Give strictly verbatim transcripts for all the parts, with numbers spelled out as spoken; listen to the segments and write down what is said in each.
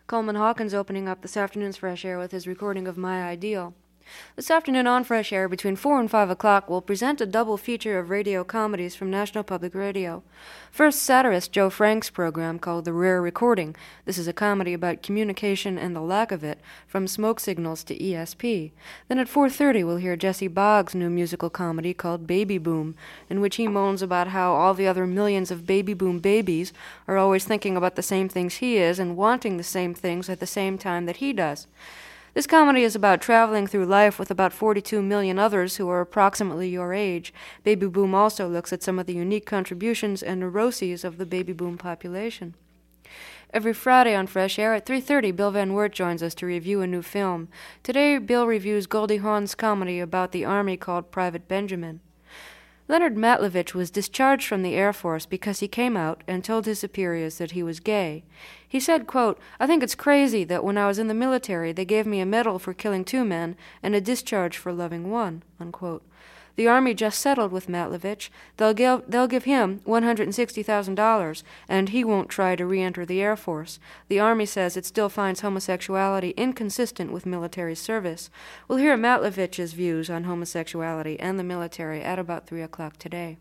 Coleman Hawkins opening up this afternoon's Fresh Air with his recording of My Ideal. This afternoon on Fresh Air, between four and five o'clock, we'll present a double feature of radio comedies from National Public Radio. First, satirist Joe Frank's program called The Rare Recording. This is a comedy about communication and the lack of it, from smoke signals to E S P. Then at four thirty, we'll hear Jesse Boggs' new musical comedy called Baby Boom, in which he moans about how all the other millions of baby boom babies are always thinking about the same things he is and wanting the same things at the same time that he does. This comedy is about traveling through life with about forty-two million others who are approximately your age. Baby Boom also looks at some of the unique contributions and neuroses of the baby boom population. Every Friday on Fresh Air at three thirty, Bill Van Wert joins us to review a new film. Today, Bill reviews Goldie Hawn's comedy about the Army called Private Benjamin. Leonard Matlovich was discharged from the Air Force because he came out and told his superiors that he was gay. He said, quote, "I think it's crazy that when I was in the military they gave me a medal for killing two men and a discharge for loving one," unquote. The Army just settled with Matlovich. They'll give, they'll give him one hundred sixty thousand dollars, and he won't try to re-enter the Air Force. The Army says it still finds homosexuality inconsistent with military service. We'll hear Matlovich's views on homosexuality and the military at about three o'clock today.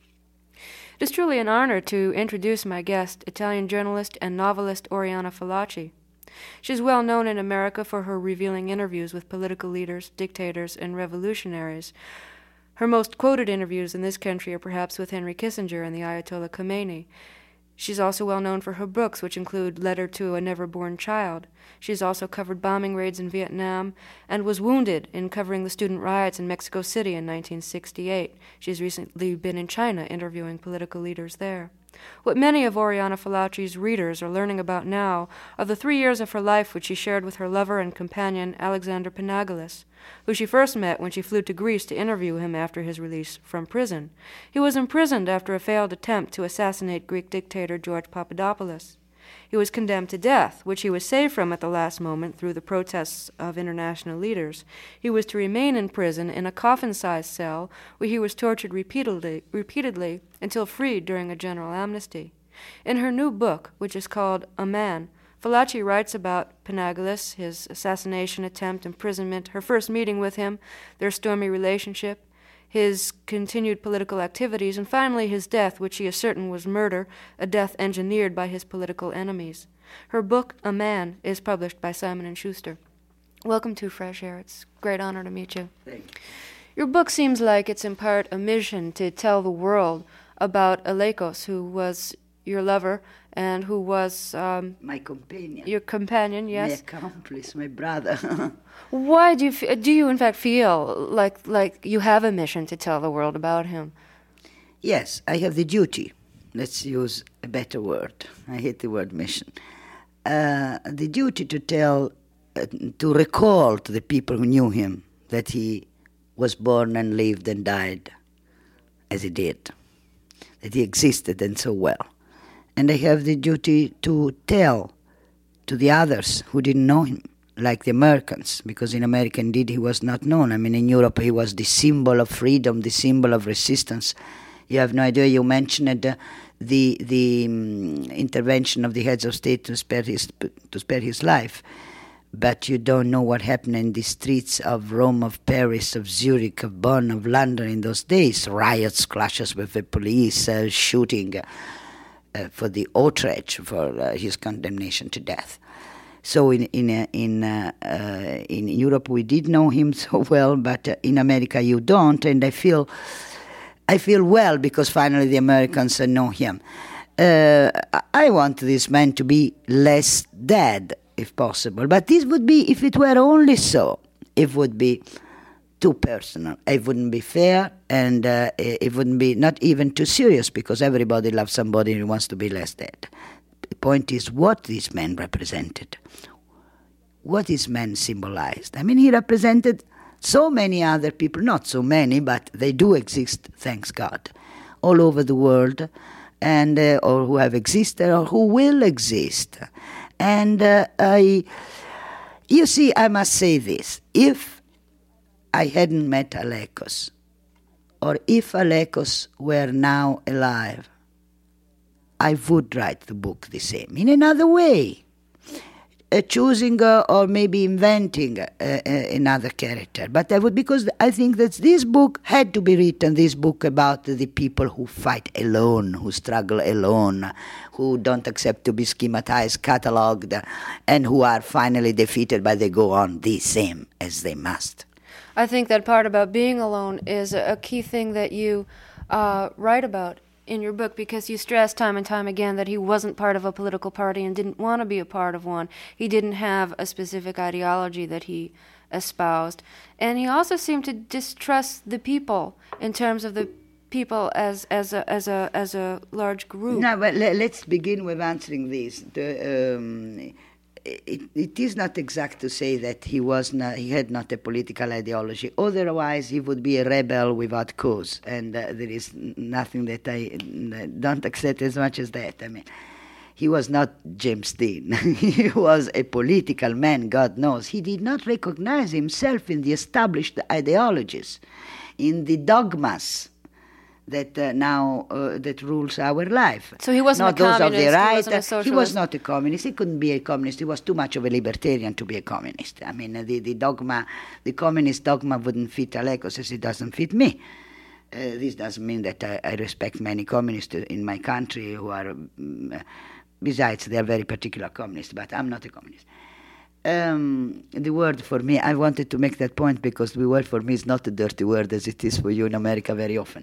It is truly an honor to introduce my guest, Italian journalist and novelist Oriana Fallaci. She's well known in America for her revealing interviews with political leaders, dictators, and revolutionaries. Her most quoted interviews in this country are perhaps with Henry Kissinger and the Ayatollah Khomeini. She's also well known for her books, which include Letter to a Never-Born Child. She's also covered bombing raids in Vietnam and was wounded in covering the student riots in Mexico City in nineteen sixty-eight. She's recently been in China interviewing political leaders there. What many of Oriana Fallaci's readers are learning about now are the three years of her life which she shared with her lover and companion Alexander Panagoulis, who she first met when she flew to Greece to interview him after his release from prison. He was imprisoned after a failed attempt to assassinate Greek dictator George Papadopoulos. He was condemned to death, which he was saved from at the last moment through the protests of international leaders. He was to remain in prison in a coffin-sized cell where he was tortured repeatedly, repeatedly until freed during a general amnesty. In her new book, which is called A Man, Fallaci writes about Panagoulis, his assassination attempt, imprisonment, her first meeting with him, their stormy relationship, his continued political activities, and finally his death, which she is certain was murder, a death engineered by his political enemies. Her book, A Man, is published by Simon and Schuster. Welcome to Fresh Air. It's a great honor to meet you. Thank you. Your book seems like it's in part a mission to tell the world about Alekos, who was your lover and who was um, my companion. Your companion, yes. My accomplice, my brother. Why do you f- do you in fact feel like like you have a mission to tell the world about him? Yes, I have the duty. Let's use a better word. I hate the word mission. Uh, the duty to tell, uh, to recall to the people who knew him that he was born and lived and died as he did, that he existed and so well. And I have the duty to tell to the others who didn't know him, like the Americans, because in America, indeed, he was not known. I mean, in Europe, he was the symbol of freedom, the symbol of resistance. You have no idea. You mentioned uh, the the um, intervention of the heads of state to spare his to spare his life, but you don't know what happened in the streets of Rome, of Paris, of Zurich, of Bonn, of London in those days. Riots, clashes with the police, uh, shooting. Uh, Uh, for the outrage for uh, his condemnation to death. So in in uh, in uh, uh, in Europe we did know him so well, but uh, in America you don't. And I feel I feel well because finally the Americans uh, know him. Uh, I want this man to be less dead, if possible. But this would be, if it were only so, it would be too personal. It wouldn't be fair, and uh, it wouldn't be not even too serious, because everybody loves somebody who wants to be less dead. The point is what this man represented, what this man symbolized. I mean, he represented so many other people, not so many, but they do exist, thanks God, all over the world, and uh, or who have existed or who will exist. And uh, I, you see, I must say this, if I hadn't met Alekos, or if Alekos were now alive, I would write the book the same, in another way. uh, choosing uh, or maybe inventing uh, uh, another character. But I would, because I think that this book had to be written, this book about the people who fight alone, who struggle alone, who don't accept to be schematized, cataloged, and who are finally defeated, but they go on the same as they must. I think that part about being alone is a key thing that you uh, write about in your book, because you stress time and time again that he wasn't part of a political party and didn't want to be a part of one. He didn't have a specific ideology that he espoused. And he also seemed to distrust the people in terms of the people as as a as a as a large group. No, but let's begin with answering this. The, um, It, it is not exact to say that he was not, he had not a political ideology. Otherwise, he would be a rebel without cause, and uh, there is nothing that I don't accept as much as that. I mean, he was not James Dean. He was a political man, God knows. He did not recognize himself in the established ideologies, in the dogmas that uh, now uh, that rules our life. So he wasn't not a those communist, of the right. he wasn't a socialist. He was not a communist. He couldn't be a communist. He was too much of a libertarian to be a communist. I mean, the, the dogma, the communist dogma wouldn't fit Alekos as it doesn't fit me. Uh, this doesn't mean that I, I respect many communists in my country who are, um, besides, they are very particular communists, but I'm not a communist. Um, the word for me, I wanted to make that point because the word for me is not a dirty word as it is for you in America very often.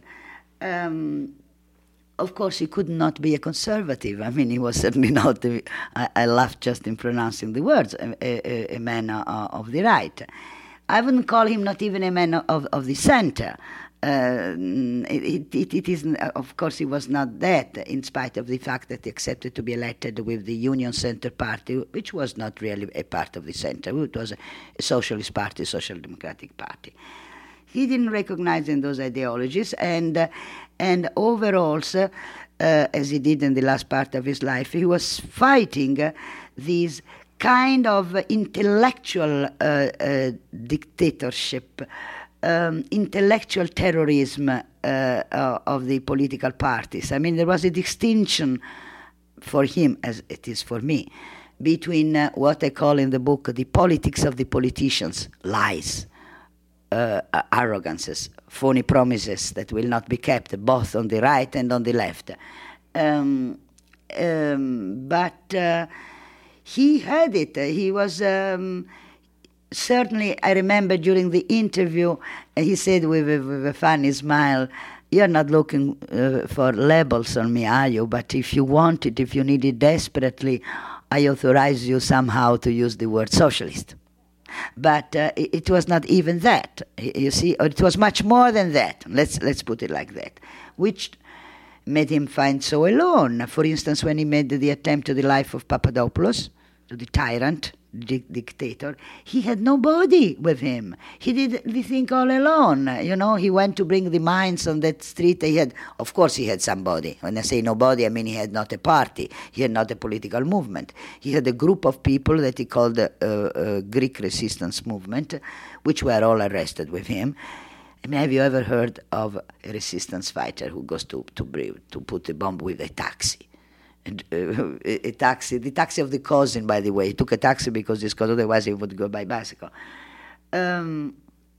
Um, of course, he could not be a conservative. I mean, he was certainly not, a, I, I laughed just in pronouncing the words, a, a, a man uh, of the right. I wouldn't call him not even a man of, of the center. Uh, it, it, it isn't, of course, he was not that, in spite of the fact that he accepted to be elected with the Union Center Party, which was not really a part of the center. It was a, a socialist party, social democratic party. He didn't recognize in those ideologies, and uh, and overall, uh, as he did in the last part of his life, he was fighting uh, these kind of intellectual uh, uh, dictatorship, um, intellectual terrorism uh, uh, of the political parties. I mean, there was a distinction for him, as it is for me, between uh, what I call in the book the politics of the politicians, lies, Uh, arrogances, phony promises that will not be kept, both on the right and on the left. Um, um, but uh, he had it. He was um, certainly, I remember during the interview, he said with a, with a funny smile, "You're not looking uh, for labels on me, are you? But if you want it, if you need it desperately, I authorize you somehow to use the word socialist." But uh, it, it was not even that. You see, or it was much more than that. Let's let's put it like that, which made him find so alone. For instance, when he made the attempt to the life of Papadopoulos, to the tyrant, the dictator, he had nobody with him. He did the thing all alone. You know, he went to bring the mines on that street. He had, of course, he had somebody. When I say nobody, I mean he had not a party. He had not a political movement. He had a group of people that he called the uh, uh, Greek resistance movement, which were all arrested with him. I mean, have you ever heard of a resistance fighter who goes to to, to put a bomb with a taxi? And, uh, a, a taxi, the taxi of the cousin, by the way. He took a taxi because his cousin, otherwise he would go by bicycle. Um,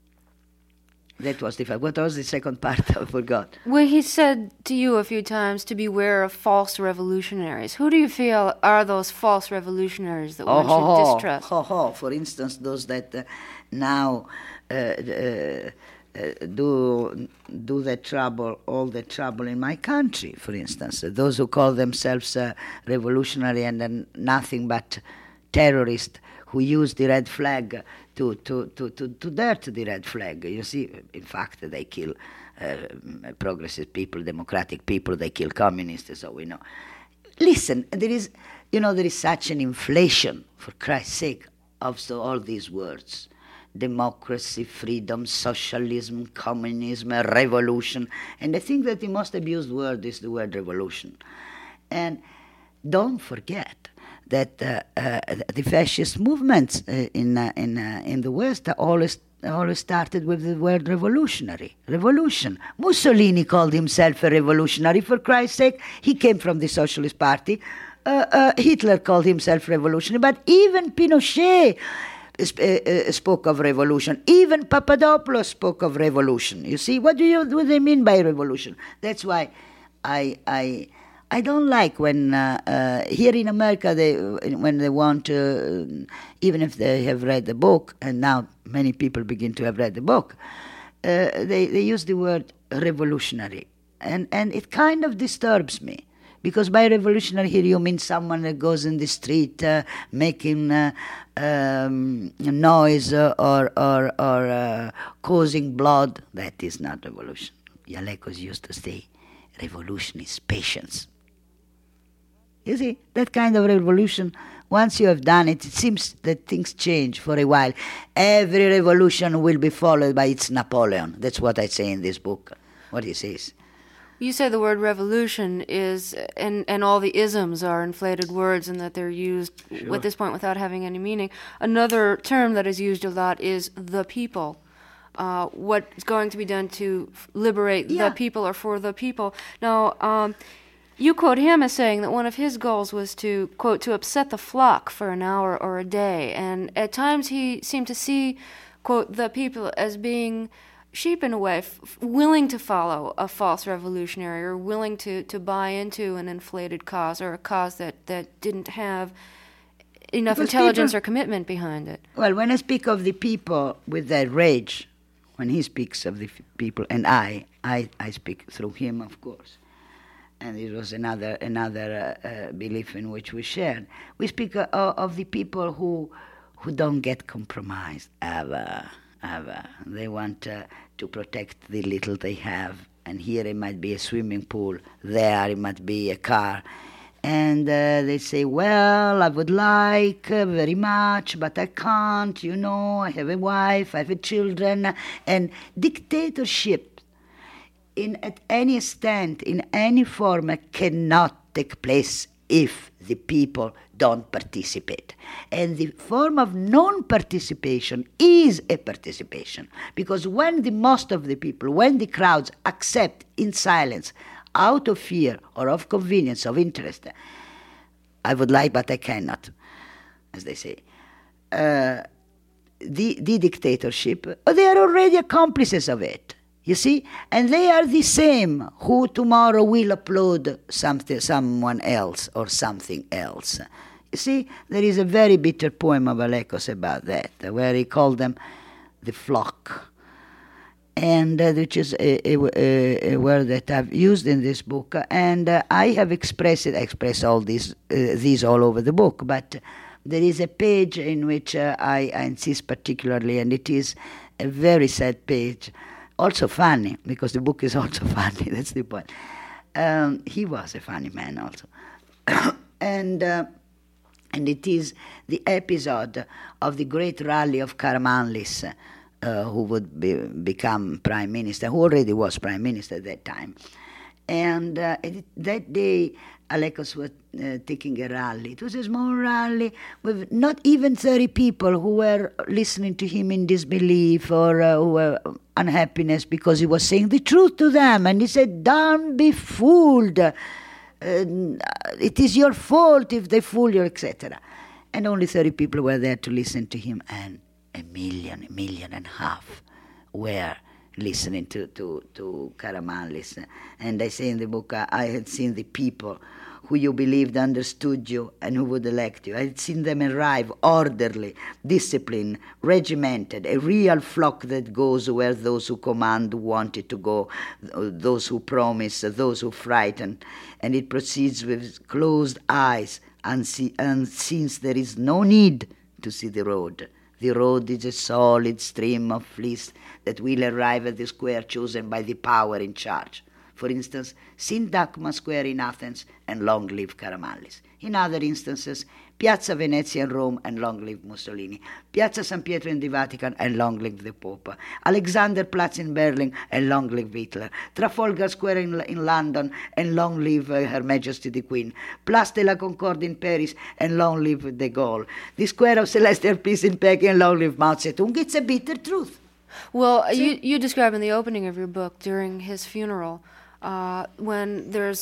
that was the fact. What was the second part? I forgot. Well, he said to you a few times to beware of false revolutionaries. Who do you feel are those false revolutionaries that oh, one ho, should ho, distrust? Ho, ho. For instance, those that uh, now uh, uh, Uh, do do the trouble, all the trouble in my country, for instance. Uh, those who call themselves uh, revolutionary and uh, nothing but terrorists who use the red flag to, to, to, to, to dirt the red flag. You see, in fact, they kill uh, progressive people, democratic people, they kill communists, so we know. Listen, there is, you know, there is such an inflation, for Christ's sake, of so all these words. Democracy, freedom, socialism, communism, revolution. And I think that the most abused word is the word revolution. And don't forget that uh, uh, the fascist movements uh, in uh, in uh, in the West always always started with the word revolutionary, revolution. Mussolini called himself a revolutionary, for Christ's sake. He came from the Socialist Party. uh, uh, Hitler called himself revolutionary, but even Pinochet sp- uh, uh, spoke of revolution. Even Papadopoulos spoke of revolution. You see, what do you what do they mean by revolution? That's why I I I don't like when uh, uh, here in America they when they want to, even if they have read the book, and now many people begin to have read the book, uh, they they use the word revolutionary, and and it kind of disturbs me. Because by revolutionary here you mean someone that goes in the street uh, making uh, um, noise uh, or or, or uh, causing blood. That is not revolution. Ialekos used to say, revolution is patience. You see, that kind of revolution, once you have done it, it seems that things change for a while. Every revolution will be followed by its Napoleon. That's what I say in this book, what he says. You say the word revolution is, and, and all the isms are inflated words and that they're used sure. at this point without having any meaning. Another term that is used a lot is the people. Uh, what's going to be done to liberate yeah. the people or for the people. Now, um, you quote him as saying that one of his goals was to, quote, to upset the flock for an hour or a day. And at times he seemed to see, quote, the people as being sheep in a way, f- willing to follow a false revolutionary or willing to, to buy into an inflated cause or a cause that, that didn't have enough because intelligence people, or commitment behind it. Well, when I speak of the people with their rage, when he speaks of the f- people, and I, I, I speak through him, of course, and it was another another uh, uh, belief in which we shared. We speak uh, of the people who who don't get compromised ever. Ever. They want uh, to protect the little they have. And here it might be a swimming pool, there it might be a car. And uh, they say, well, I would like uh, very much, but I can't, you know, I have a wife, I have children. And dictatorship, in at any extent, in any form, cannot take place if the people don't participate. And the form of non-participation is a participation. Because when the most of the people, when the crowds accept in silence, out of fear or of convenience, of interest, I would like but I cannot, as they say, uh, the, the dictatorship, they are already accomplices of it. You see? And they are the same who tomorrow will applaud something, someone else or something else. You see, there is a very bitter poem of Ialekos about that, where he called them the flock. And uh, which is a, a, a word that I've used in this book. And uh, I have expressed it, I express all these, uh, these all over the book, but there is a page in which uh, I, I insist particularly, and it is a very sad page. Also funny, because the book is also funny, that's the point. Um, he was a funny man also. and uh, and it is the episode of the great rally of Karamanlis, uh, who would be, become prime minister, who already was prime minister at that time. And uh, it, that day, Ialekos was uh, taking a rally. It was a small rally with not even thirty people who were listening to him in disbelief or uh, who were unhappiness because he was saying the truth to them. And he said, don't be fooled. Uh, it is your fault if they fool you, et cetera. And only thirty people were there to listen to him, and a million, a million and a half were listening to, to, to Karamanlis. And I say in the book, I, I had seen the people who you believed understood you and who would elect you. I had seen them arrive orderly, disciplined, regimented, a real flock that goes where those who command wanted to go, those who promise, those who frighten. And it proceeds with closed eyes, and, see, and since there is no need to see the road. The road is a solid stream of fleece that will arrive at the square chosen by the power in charge. For instance, Syntagma Square in Athens, and long live Karamanlis. In other instances, Piazza Venezia in Rome, and long live Mussolini. Piazza San Pietro in the Vatican, and long live the Pope. Alexanderplatz in Berlin, and long live Hitler. Trafalgar Square in, in London, and long live uh, Her Majesty the Queen. Place de la Concorde in Paris, and long live de Gaulle. The Square of Celestial Peace in Peking, and long live Mao Zedong. It's a bitter truth. Well, you, you describe in the opening of your book during his funeral, uh, when there's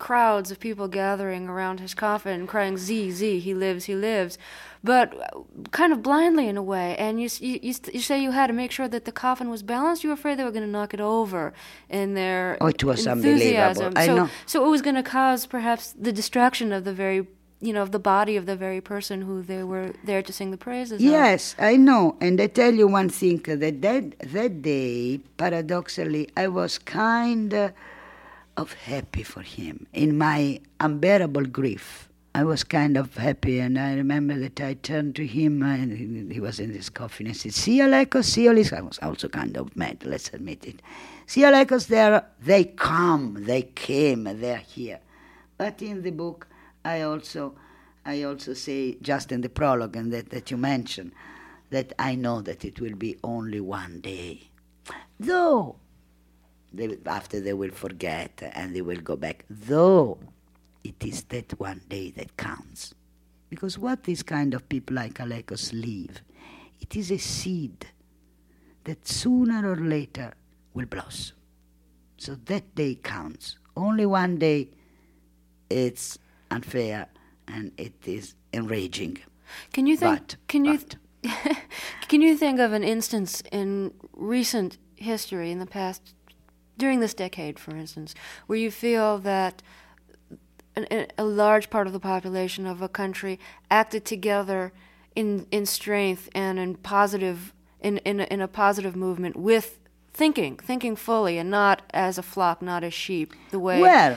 crowds of people gathering around his coffin, crying, "Z, Z, he lives, he lives," but kind of blindly in a way. And you you you, you say you had to make sure that the coffin was balanced. You were afraid they were going to knock it over in their oh, it was enthusiasm. Unbelievable. I so, know. So it was going to cause perhaps the destruction of the very, you know, of the body of the very person who they were there to sing the praises of. Yes, I know. And I tell you one thing, that that, that day, paradoxically, I was kind of happy for him. In my unbearable grief, I was kind of happy, and I remember that I turned to him, and he was in his coffin, and said, "See, Alekos, see, Alekos." I was also kind of mad, let's admit it. "See, Alekos, they're, they come, they came, they're here." But in the book, I also I also say, just in the prologue and that, that you mentioned, that I know that it will be only one day. Though, they, after they will forget and they will go back, though it is that one day that counts. Because what these kind of people like Alekos leave, it is a seed that sooner or later will blossom. So that day counts. Only one day, it's unfair and it is enraging. Can you think? But, can you? but. Can you think of an instance in recent history, in the past, during this decade, for instance, where you feel that an, a large part of the population of a country acted together in in strength and in positive in in a, in a positive movement with thinking, thinking fully, and not as a flock, not as sheep, the way. Well,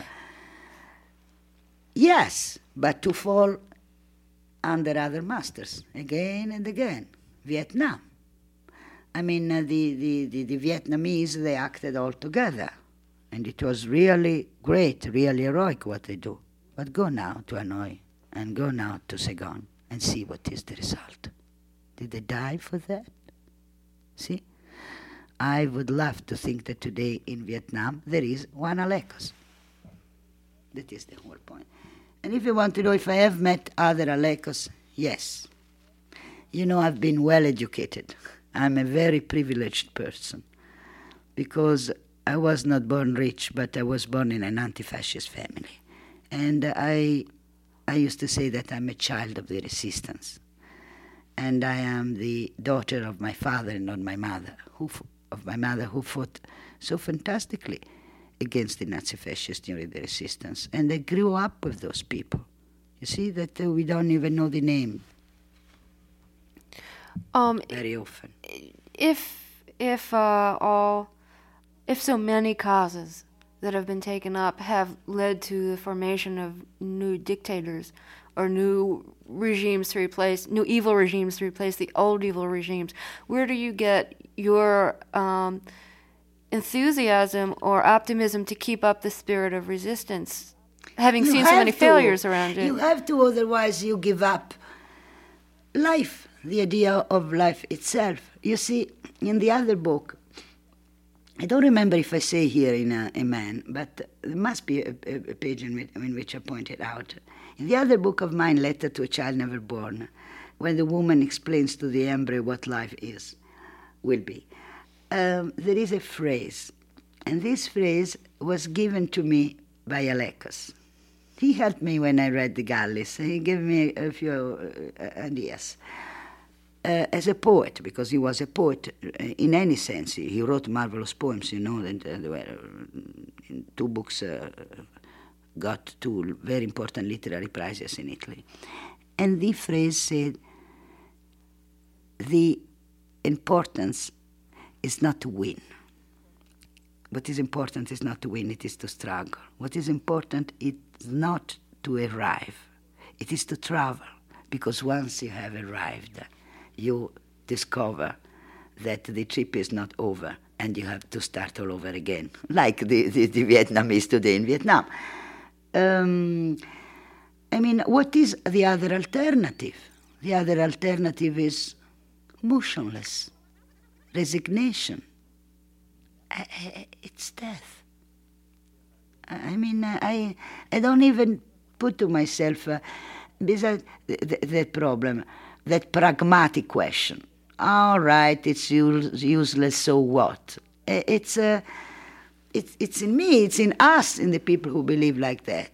yes, but to fall under other masters again and again. Vietnam. I mean, uh, the, the, the, the Vietnamese, they acted all together. And it was really great, really heroic what they do. But go now to Hanoi and go now to Saigon and see what is the result. Did they die for that? See? I would love to think that today in Vietnam there is one Alekos. That is the whole point. And if you want to know if I have met other Alekos, yes. You know, I've been well educated. I'm a very privileged person because I was not born rich, but I was born in an anti-fascist family. And I, I used to say that I'm a child of the resistance. And I am the daughter of my father and not my mother, who, of my mother who fought so fantastically against the Nazi-fascists during the resistance. And I grew up with those people. You see, that uh, we don't even know the name. Um, Very often. If if uh, all, if so many causes that have been taken up have led to the formation of new dictators or new regimes to replace, new evil regimes to replace the old evil regimes, where do you get your um, enthusiasm or optimism to keep up the spirit of resistance, having You seen so many to. failures around you? You have to, otherwise you give up life, the idea of life itself. You see, in the other book, I don't remember if I say here in a, a Man, but there must be a, a, a page in which, in which I pointed out. In the other book of mine, Letter to a Child Never Born, when the woman explains to the embryo what life is, will be, um, there is a phrase, and this phrase was given to me by Alekos. He helped me when I read the Gallis. He gave me a few uh, ideas. Uh, as a poet, because he was a poet uh, in any sense. He wrote marvelous poems, you know, and uh, there were uh, two books uh, got two very important literary prizes in Italy. And the phrase said, the importance is not to win. What is important is not to win, it is to struggle. What is important is not to arrive, it is to travel. Because once you have arrived, you discover that the trip is not over and you have to start all over again, like the, the, the Vietnamese today in Vietnam. Um, I mean, what is the other alternative? The other alternative is motionless, resignation. I, I, it's death. I mean, I I don't even put to myself, uh, besides that, that problem, that pragmatic question. All right, it's use, useless, so what? It's a, it's, it's in me, it's in us, in the people who believe like that.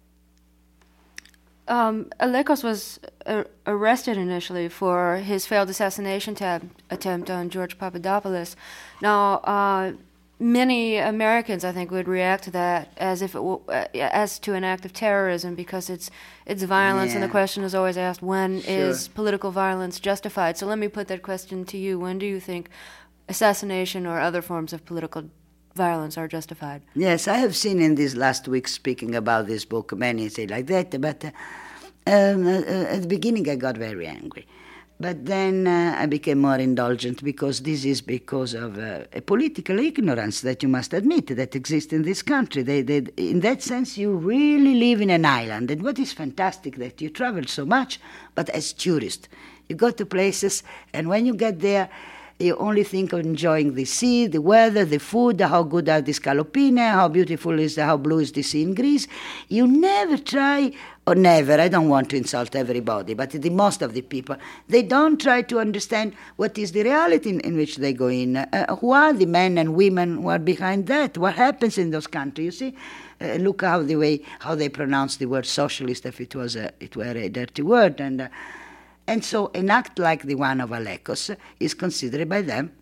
Um, Alekos was uh, arrested initially for his failed assassination tab- attempt on George Papadopoulos. Now, uh, many Americans, I think, would react to that as if it w- uh, as to an act of terrorism, because it's it's violence, Yeah. and the question is always asked: when Sure. is political violence justified? So let me put that question to you: when do you think assassination or other forms of political violence are justified? Yes, I have seen in these last weeks speaking about this book many say like that, but uh, um, uh, at the beginning I got very angry. But then uh, I became more indulgent, because this is because of uh, a political ignorance that you must admit that exists in this country. They, they, in that sense, you really live in an island. And what is fantastic that you travel so much, but as tourist. You go to places, and when you get there, you only think of enjoying the sea, the weather, the food, how good are the scallopine, how beautiful is the, how blue is the sea in Greece. You never try, or never, I don't want to insult everybody, but the most of the people, they don't try to understand what is the reality in, in which they go in. Uh, who are the men and women who are behind that? What happens in those countries? You see, uh, look how the way how they pronounce the word socialist, if it was a, it were a dirty word, and. Uh, And so an act like the one of Alekos is considered by them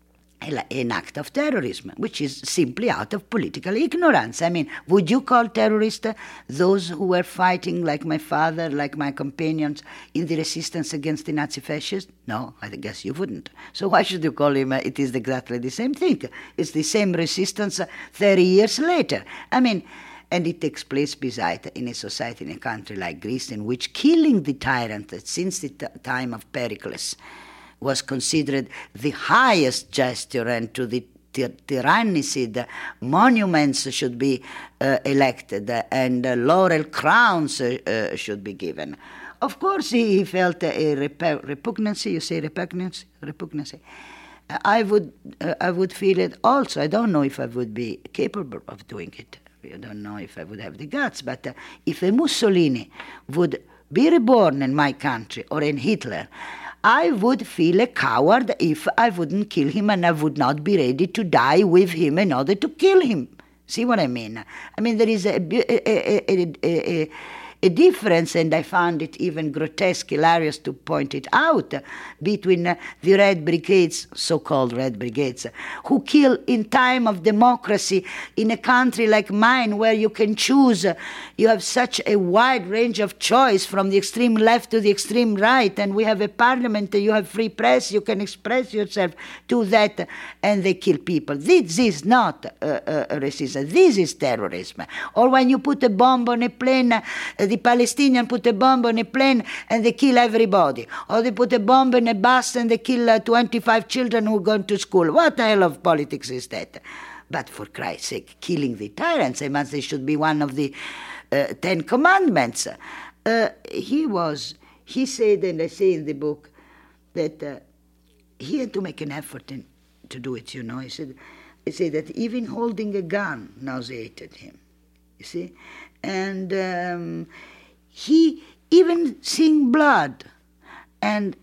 an act of terrorism, which is simply out of political ignorance. I mean, would you call terrorists those who were fighting, like my father, like my companions, in the resistance against the Nazi fascists? No, I guess you wouldn't. So why should you call him? Uh, it is exactly the same thing. It's the same resistance uh, thirty years later. I mean, and it takes place beside in a society, in a country like Greece, in which killing the tyrant since the t- time of Pericles was considered the highest gesture, and to the ty- tyrannicide monuments should be uh, elected, and uh, laurel crowns uh, uh, should be given. Of course, he, he felt a rep- repugnancy. You say repugnancy? Repugnancy. I would, uh, I would feel it also. I don't know if I would be capable of doing it. I don't know if I would have the guts, but uh, if a Mussolini would be reborn in my country, or in Hitler, I would feel a coward if I wouldn't kill him, and I would not be ready to die with him in order to kill him. See what I mean? I mean, there is a, a, a, a, a, a difference, and I found it even grotesque, hilarious to point it out, uh, between uh, the Red Brigades, so-called Red Brigades, uh, who kill in time of democracy in a country like mine, where you can choose, uh, you have such a wide range of choice from the extreme left to the extreme right, and we have a parliament, uh, you have free press, you can express yourself to that, uh, and they kill people. This is not uh, uh, racism, this is terrorism. Or when you put a bomb on a plane, uh, the Palestinians put a bomb on a plane and they kill everybody. Or they put a bomb in a bus and they kill uh, twenty-five children who go to school. What the hell of politics is that? But for Christ's sake, killing the tyrants, I must say, should be one of the uh, Ten Commandments. Uh, he was, he said, and I say in the book, that uh, he had to make an effort in, to do it, you know. He said, he said that even holding a gun nauseated him, you see. And um, he, even seeing blood, and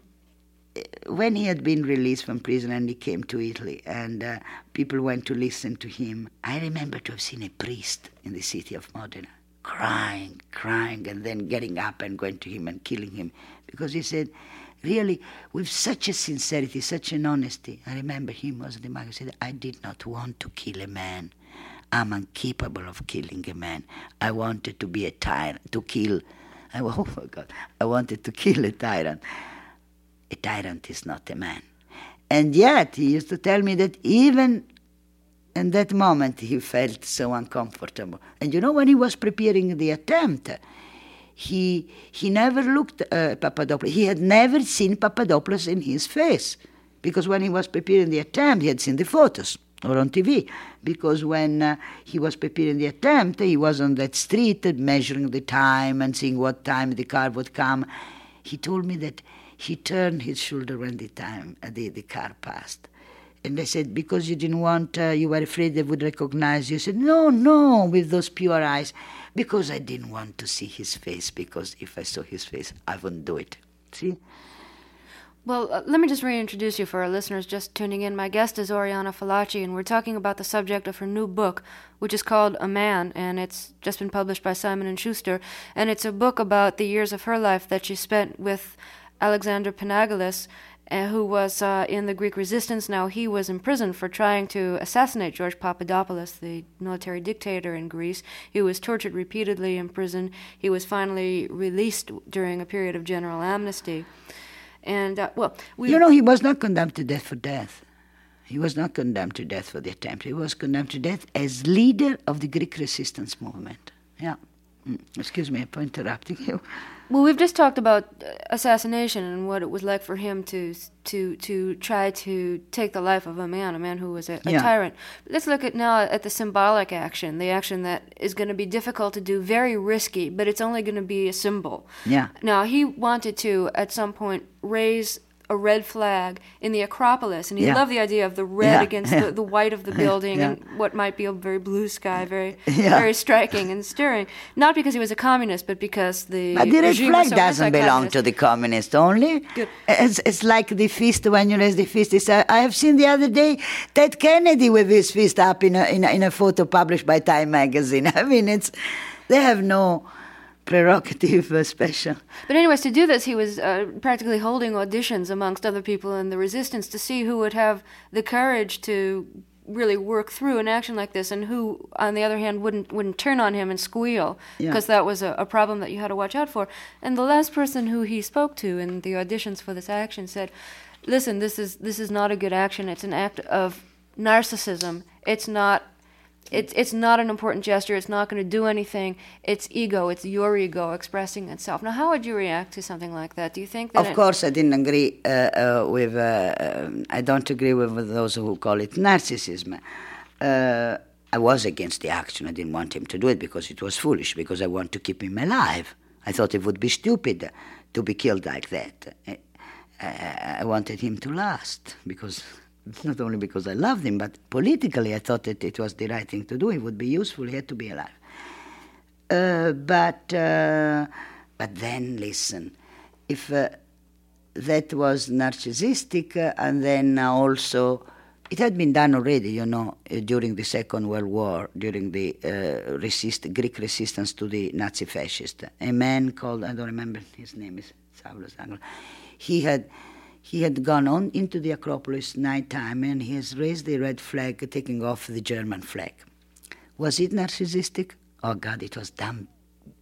when he had been released from prison and he came to Italy, and uh, people went to listen to him, I remember to have seen a priest in the city of Modena crying, crying, and then getting up and going to him and killing him, because he said, really, with such a sincerity, such an honesty, I remember him was the man who said, I did not want to kill a man. I'm incapable of killing a man. I wanted to be a tyrant, to kill. I, oh my God, I wanted to kill a tyrant. A tyrant is not a man. And yet, he used to tell me that even in that moment, he felt so uncomfortable. And you know, when he was preparing the attempt, he he never looked at uh, Papadopoulos. He had never seen Papadopoulos in his face. Because when he was preparing the attempt, he had seen the photos, or on T V, because when uh, he was preparing the attempt, he was on that street uh, measuring the time and seeing what time the car would come. He told me that he turned his shoulder when the time uh, the, the car passed. And I said, because you didn't want, uh, you were afraid they would recognize you. He said, no, no, with those pure eyes, because I didn't want to see his face, because if I saw his face, I wouldn't do it. See? Well, uh, let me just reintroduce you for our listeners just tuning in. My guest is Oriana Fallaci, and we're talking about the subject of her new book, which is called A Man, and it's just been published by Simon and Schuster. And it's a book about the years of her life that she spent with Alexander Panagoulis, uh, who was uh, in the Greek resistance. Now, he was imprisoned for trying to assassinate George Papadopoulos, the military dictator in Greece. He was tortured repeatedly in prison. He was finally released during a period of general amnesty. And, uh, well, we... You know, he was not condemned to death for death. He was not condemned to death for the attempt. He was condemned to death as leader of the Greek resistance movement. Yeah. Mm. Excuse me for interrupting you. Well, we've just talked about assassination and what it was like for him to to to try to take the life of a man, a man who was a, a yeah. tyrant. Let's look at now at the symbolic action, the action that is going to be difficult to do, very risky, but it's only going to be a symbol. Yeah. Now, he wanted to, at some point, raise a red flag in the Acropolis, and he yeah. loved the idea of the red yeah. against the, the white of the building yeah. and what might be a very blue sky, very yeah. very striking and stirring. Not because he was a communist, but because the But the red regime flag was so doesn't belong to the communists only. Good. It's, it's like the fist, when you raise the fist. It's, uh, I have seen the other day Ted Kennedy with his fist up in a, in a, in a photo published by Time magazine. I mean, it's they have no prerogative uh, special. But anyways, to do this, he was uh, practically holding auditions amongst other people in the resistance to see who would have the courage to really work through an action like this, and who, on the other hand, wouldn't wouldn't turn on him and squeal, because yeah. that was a, a problem that you had to watch out for. And the last person who he spoke to in the auditions for this action said, "Listen, this is this is not a good action. It's an act of narcissism. It's not." It's it's not an important gesture. It's not going to do anything. It's ego. It's your ego expressing itself. Now, how would you react to something like that? Do you think that... Of course, I didn't agree uh, uh, with... Uh, um, I don't agree with those who call it narcissism. Uh, I was against the action. I didn't want him to do it because it was foolish, because I want to keep him alive. I thought it would be stupid to be killed like that. I, I wanted him to last, because... Not only because I loved him, but politically I thought that it was the right thing to do. It would be useful. He had to be alive. Uh, but uh, but then, listen, if uh, that was narcissistic, uh, and then also, it had been done already, you know, uh, during the Second World War, during the uh, resist, Greek resistance to the Nazi fascists. A man called, I don't remember his name, is Saulos Anglo. He had... He had gone on into the Acropolis night time, and he has raised the red flag, taking off the German flag. Was it narcissistic? Oh, God, it was damn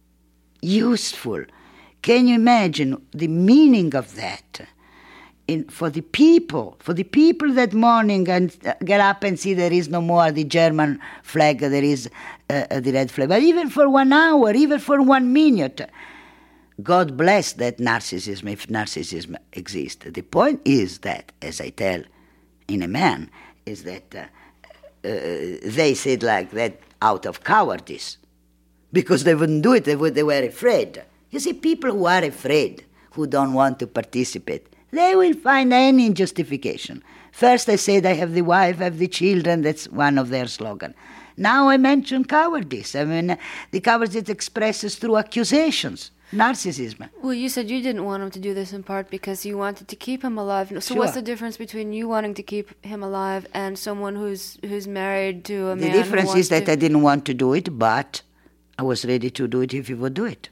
useful. Can you imagine the meaning of that? In, for the people, for the people that morning and uh, get up and see there is no more the German flag, there is uh, uh, the red flag. But even for one hour, even for one minute, God bless that narcissism, if narcissism exists. The point is that, as I tell in A Man, is that uh, uh, they said like that out of cowardice, because they wouldn't do it, they, would, they were afraid. You see, people who are afraid, who don't want to participate, they will find any justification. First I said I have the wife, I have the children, that's one of their slogans. Now I mention cowardice. I mean, the cowardice expresses through accusations. Narcissism. Well, you said you didn't want him to do this in part because you wanted to keep him alive. So sure. What's the difference between you wanting to keep him alive and someone who's who's married to a the man? The difference who is that to... I didn't want to do it, but I was ready to do it if he would do it.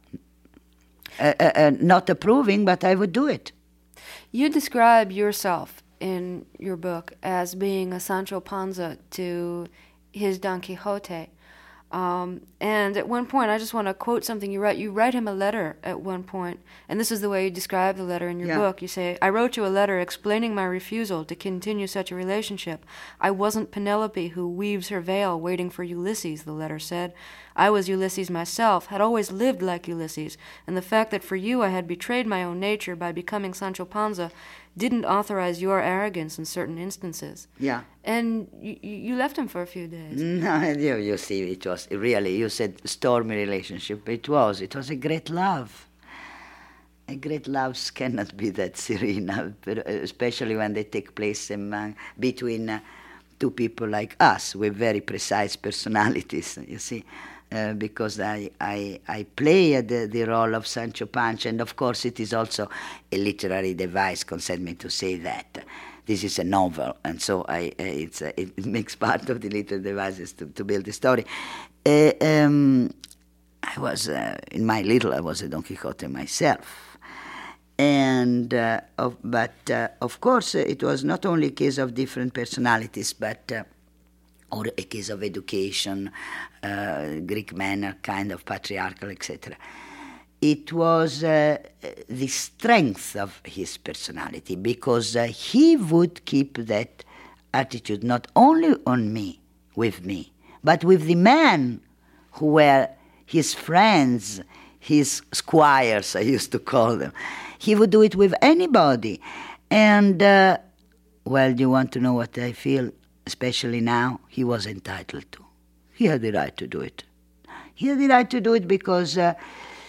Uh, uh, uh, not approving, but I would do it. You describe yourself in your book as being a Sancho Panza to his Don Quixote. Um, and at one point, I just want to quote something you write. You write him a letter at one point, and this is the way you describe the letter in your yeah. book. You say, I wrote you a letter explaining my refusal to continue such a relationship. I wasn't Penelope who weaves her veil waiting for Ulysses, the letter said. I was Ulysses myself, had always lived like Ulysses, and the fact that for you I had betrayed my own nature by becoming Sancho Panza didn't authorize your arrogance in certain instances. Yeah. And you, you left him for a few days. No, you, you see, it was really, you said stormy relationship. It was. It was a great love. A great loves cannot be that serene, especially when they take place among, between uh, two people like us with very precise personalities, you see. uh, because I, I, I play the, the role of Sancho Panza, and of course it is also a literary device, consent me to say that. This is a novel, and so I, uh, it's, uh, it makes part of the literary devices to, to build the story. Uh, um, I was, uh, in my little, I was a Don Quixote myself. And, uh, of, but uh, of course, uh, it was not only a case of different personalities, but uh, or a case of education, uh, Greek manner, kind of patriarchal, et cetera. It was uh, the strength of his personality, because uh, he would keep that attitude not only on me, with me, but with the men who were his friends, his squires, I used to call them. He would do it with anybody. And, uh, well, do you want to know what I feel, especially now? He was entitled to. He had the right to do it. He had the right to do it because uh,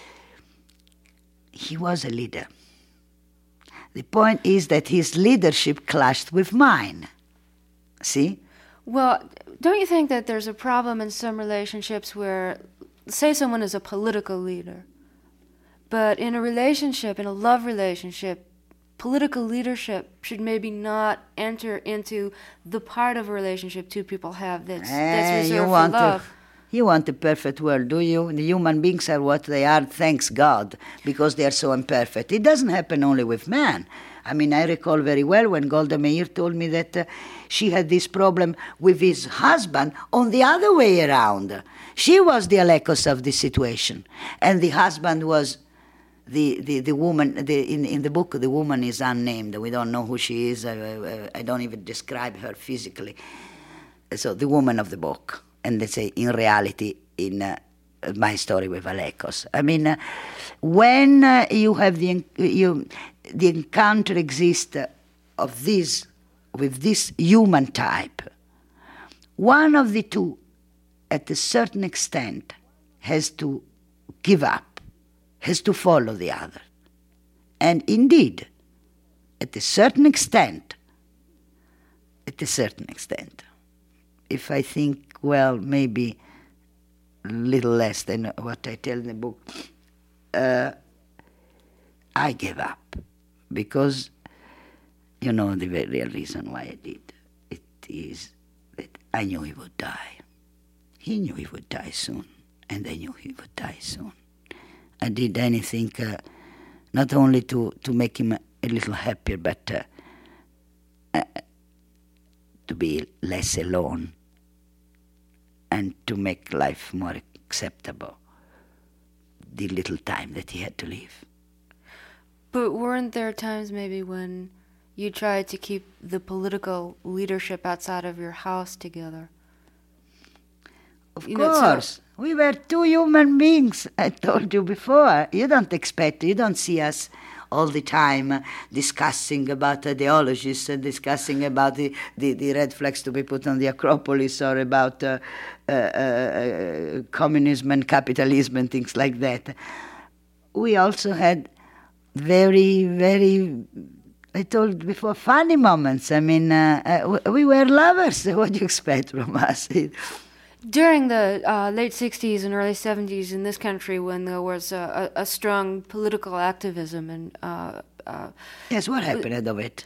he was a leader. The point is that his leadership clashed with mine. See? Well, don't you think that there's a problem in some relationships where, say someone is a political leader, but in a relationship, in a love relationship, political leadership should maybe not enter into the part of a relationship two people have that's, that's reserved for love. To, you want a perfect world, do you? The human beings are what they are, thanks God, because they are so imperfect. It doesn't happen only with men. I mean, I recall very well when Golda Meir told me that uh, she had this problem with his husband on the other way around. She was the Alekos of the situation, and the husband was the the, the woman. The, in, in the book, the woman is unnamed. We don't know who she is. I, I, I don't even describe her physically. So the woman of the book, and let's say in reality, in uh, my story with Alekos. I mean, uh, when uh, you have the you. the encounter exists of this, with this human type, one of the two, at a certain extent, has to give up, has to follow the other. And indeed, at a certain extent, at a certain extent, if I think, well, maybe a little less than what I tell in the book, uh, I gave up. Because, you know, the very real reason why I did it is that I knew he would die. He knew he would die soon, and I knew he would die soon. I did anything uh, not only to, to make him a little happier, but uh, uh, to be less alone and to make life more acceptable, the little time that he had to live. But weren't there times maybe when you tried to keep the political leadership outside of your house together? Of you course. Know, so we were two human beings, I told you before. You don't expect, you don't see us all the time discussing about ideologies and discussing about the, the, the red flags to be put on the Acropolis or about uh, uh, uh, communism and capitalism and things like that. We also had very, very, I told before, funny moments. I mean, uh, uh, we were lovers. What do you expect from us? During the uh, late sixties and early seventies in this country, when there was a, a, a strong political activism and... Uh, uh, yes, what happened of it?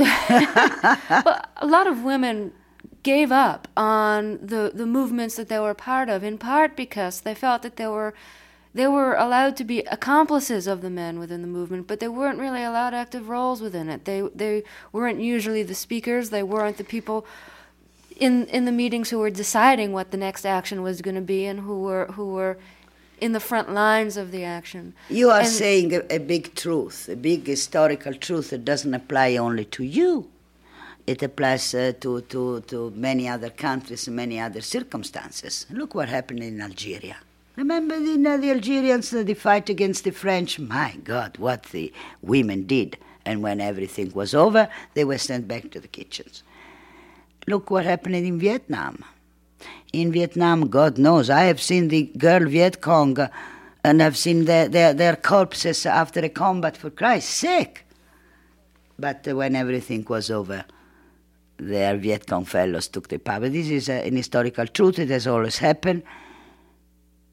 Well, a lot of women gave up on the, the movements that they were part of, in part because they felt that they were... They were allowed to be accomplices of the men within the movement, but they weren't really allowed active roles within it. They they weren't usually the speakers. They weren't the people in in the meetings who were deciding what the next action was going to be and who were who were in the front lines of the action. You are and saying a, a big truth, a big historical truth that doesn't apply only to you. It applies uh, to, to, to many other countries and many other circumstances. Look what happened in Algeria. Remember the, uh, the Algerians, uh, the fight against the French? My God, what the women did. And when everything was over, they were sent back to the kitchens. Look what happened in Vietnam. In Vietnam, God knows, I have seen the girl Viet Cong, uh, and I've seen their, their, their corpses after a combat, for Christ's sake. But uh, when everything was over, their Viet Cong fellows took the power. This is uh, an historical truth. It has always happened.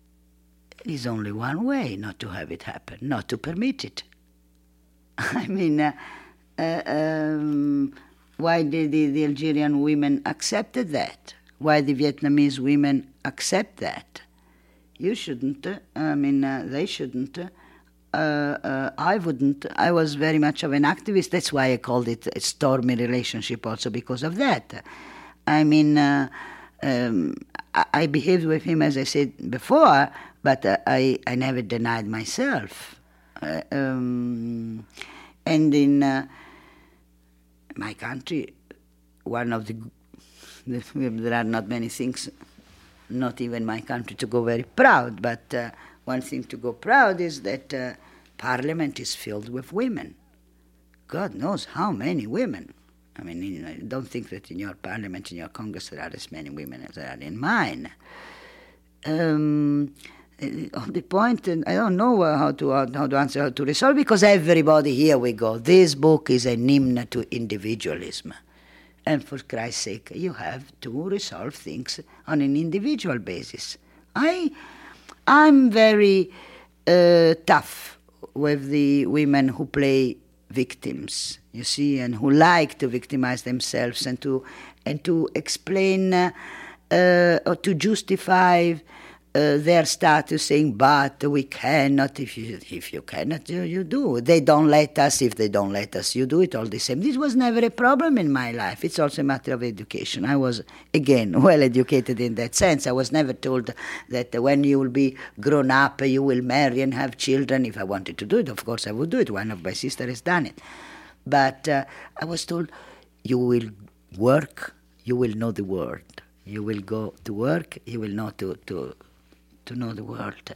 There is only one way not to have it happen, not to permit it. I mean, uh, uh, um, why did the, the Algerian women accepted that? Why the Vietnamese women accept that? You shouldn't. Uh, I mean, uh, they shouldn't. Uh, uh, I wouldn't. I was very much of an activist. That's why I called it a stormy relationship also because of that. I mean, uh, um, I, I behaved with him, as I said before, but uh, I, I never denied myself. Uh, um, and in uh, my country, one of the, there are not many things, not even my country to go very proud, but uh, one thing to go proud is that uh, Parliament is filled with women. God knows how many women. I mean, you know, I don't think that in your Parliament, in your Congress, there are as many women as there are in mine. Um, on the point, and I don't know how to how to answer, how to resolve, because everybody, here we go. This book is an hymn to individualism. And for Christ's sake, you have to resolve things on an individual basis. I, I'm very uh, tough with the women who play victims, you see, and who like to victimize themselves and to and to explain uh, uh, or to justify uh, their status, saying, "But we cannot. If you if you cannot, you, you do. They don't let us. If they don't let us, you do it all the same." This was never a problem in my life. It's also a matter of education. I was again well educated in that sense. I was never told that when you will be grown up, you will marry and have children. If I wanted to do it, of course, I would do it. One of my sisters has done it. But uh, I was told, you will work, you will know the world. You will go to work, you will know to, to, to know the world.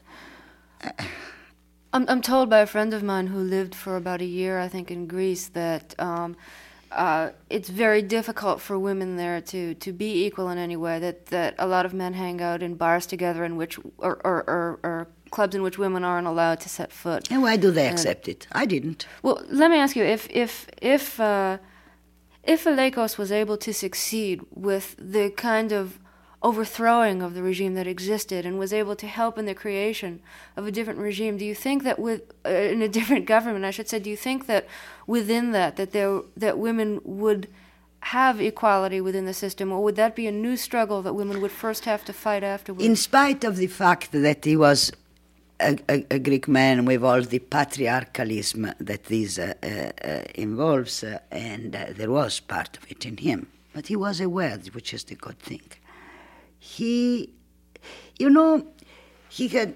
I'm, I'm told by a friend of mine who lived for about a year, I think, in Greece, that um, uh, it's very difficult for women there to, to be equal in any way, that, that a lot of men hang out in bars together in which, or, or, or, or clubs in which women aren't allowed to set foot. And why do they and, accept it? I didn't. Well, let me ask you, if if if uh, if Alekos was able to succeed with the kind of overthrowing of the regime that existed and was able to help in the creation of a different regime, do you think that with uh, in a different government, I should say, do you think that within that that there that women would have equality within the system, or would that be a new struggle that women would first have to fight afterwards? In spite of the fact that he was A, a, a Greek man with all the patriarchalism that this uh, uh, involves, uh, and uh, there was part of it in him. But he was aware, which is the good thing. He, you know, he had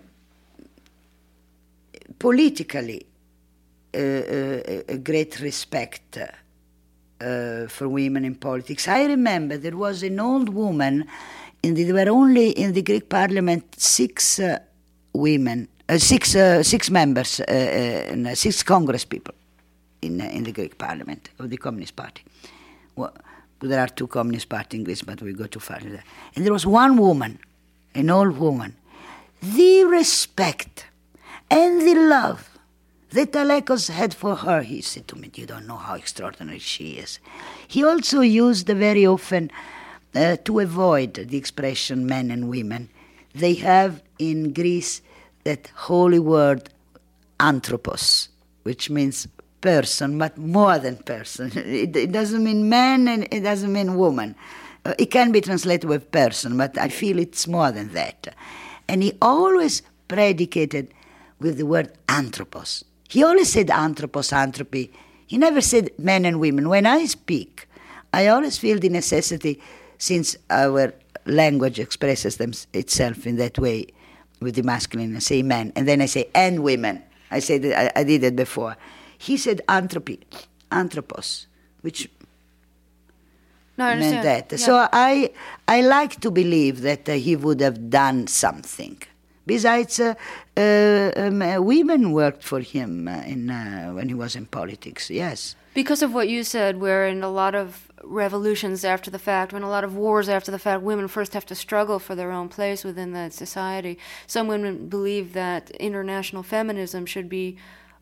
politically uh, uh, a great respect uh, for women in politics. I remember there was an old woman, and there were only in the Greek parliament six uh, women, Uh, six uh, six members, uh, uh, and, uh, six Congress people in uh, in the Greek Parliament of the Communist Party. Well, there are two Communist Parties in Greece, but we go too far. And there was one woman, an old woman. The respect and the love that Alekos had for her, he said to me, "You don't know how extraordinary she is." He also used very often uh, to avoid the expression men and women. They have in Greece that holy word anthropos, which means person, but more than person. It, it doesn't mean man and it doesn't mean woman. Uh, it can be translated with person, but I feel it's more than that. And he always predicated with the word anthropos. He always said anthropos, anthropy. He never said men and women. When I speak, I always feel the necessity, since our language expresses them, itself in that way, with the masculine, I say men, and then I say and women. I said I, I did it before. He said anthropy, anthropos, which no, I meant that. Yeah. So I I like to believe that uh, he would have done something. Besides, uh, uh, um, uh, women worked for him uh, in uh, when he was in politics. Yes. Because of what you said, where in a lot of revolutions after the fact, when a lot of wars after the fact, women first have to struggle for their own place within that society. Some women believe that international feminism should be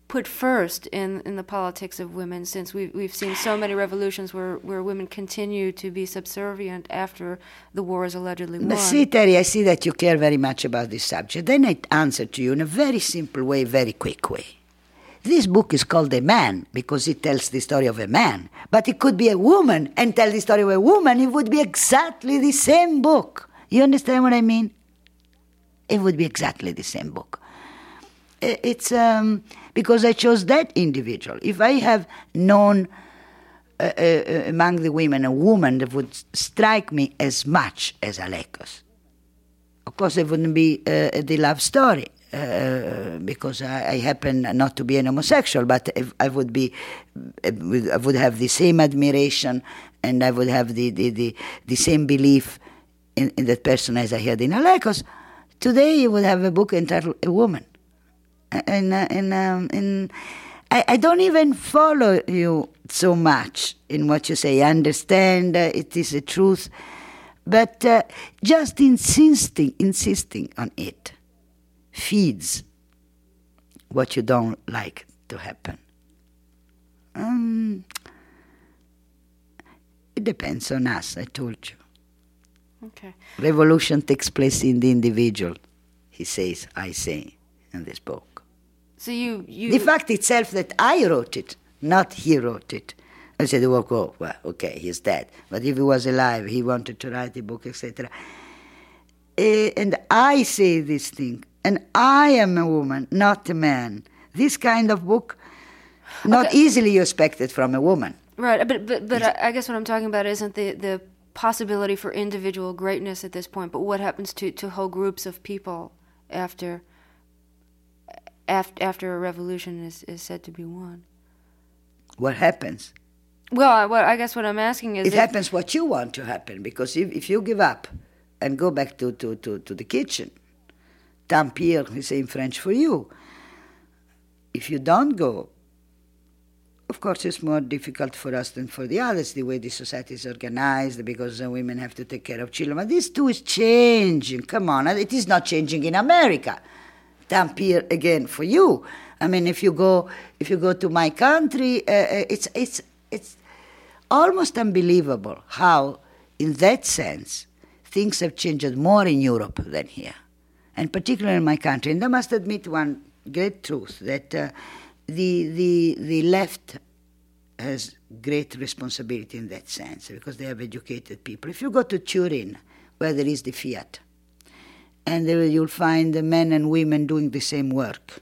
put first in, in the politics of women, since we've, we've seen so many revolutions where, where women continue to be subservient after the war is allegedly won. But see, Terry, I see that you care very much about this subject. Then I answer to you in a very simple way, very quick way. This book is called A Man because it tells the story of a man. But it could be a woman and tell the story of a woman. It would be exactly the same book. You understand what I mean? It would be exactly the same book. It's um, because I chose that individual. If I have known uh, uh, among the women a woman that would strike me as much as Alekos, of course it wouldn't be uh, the love story uh, because I, I happen not to be an homosexual, but I would be, I would have the same admiration and I would have the, the, the, the same belief in, in that person as I had in Alekos. Today you would have a book entitled A Woman. And, uh, and, um, and I, I don't even follow you so much in what you say. I understand uh, it is a truth, but uh, just insisting, insisting on it feeds what you don't like to happen. Um, it depends on us, I told you. Okay. Revolution takes place in the individual, he says, I say in this book. So you, you... The fact itself that I wrote it, not he wrote it. I said, well, oh, well, okay, he's dead. But if he was alive, he wanted to write a book, et cetera. Uh, and I say this thing, and I am a woman, not a man. This kind of book, not okay. easily expected from a woman. Right, but but, but I, I guess what I'm talking about isn't the, the possibility for individual greatness at this point, but what happens to, to whole groups of people after... After, after a revolution is, is said to be won. What happens? Well, I, well, I guess what I'm asking is... It happens what you want to happen, because if, if you give up and go back to, to, to, to the kitchen, tant pis, we say in French, for you. If you don't go, of course it's more difficult for us than for the others, the way the society is organized, because uh, women have to take care of children. But this too is changing. Come on, it is not changing in America. Tant pis again for you. I mean, if you go, if you go to my country, uh, it's it's it's almost unbelievable how, in that sense, things have changed more in Europe than here, and particularly in my country. And I must admit one great truth that uh, the the the left has great responsibility in that sense because they have educated people. If you go to Turin, where there is the Fiat, and there you'll find the men and women doing the same work,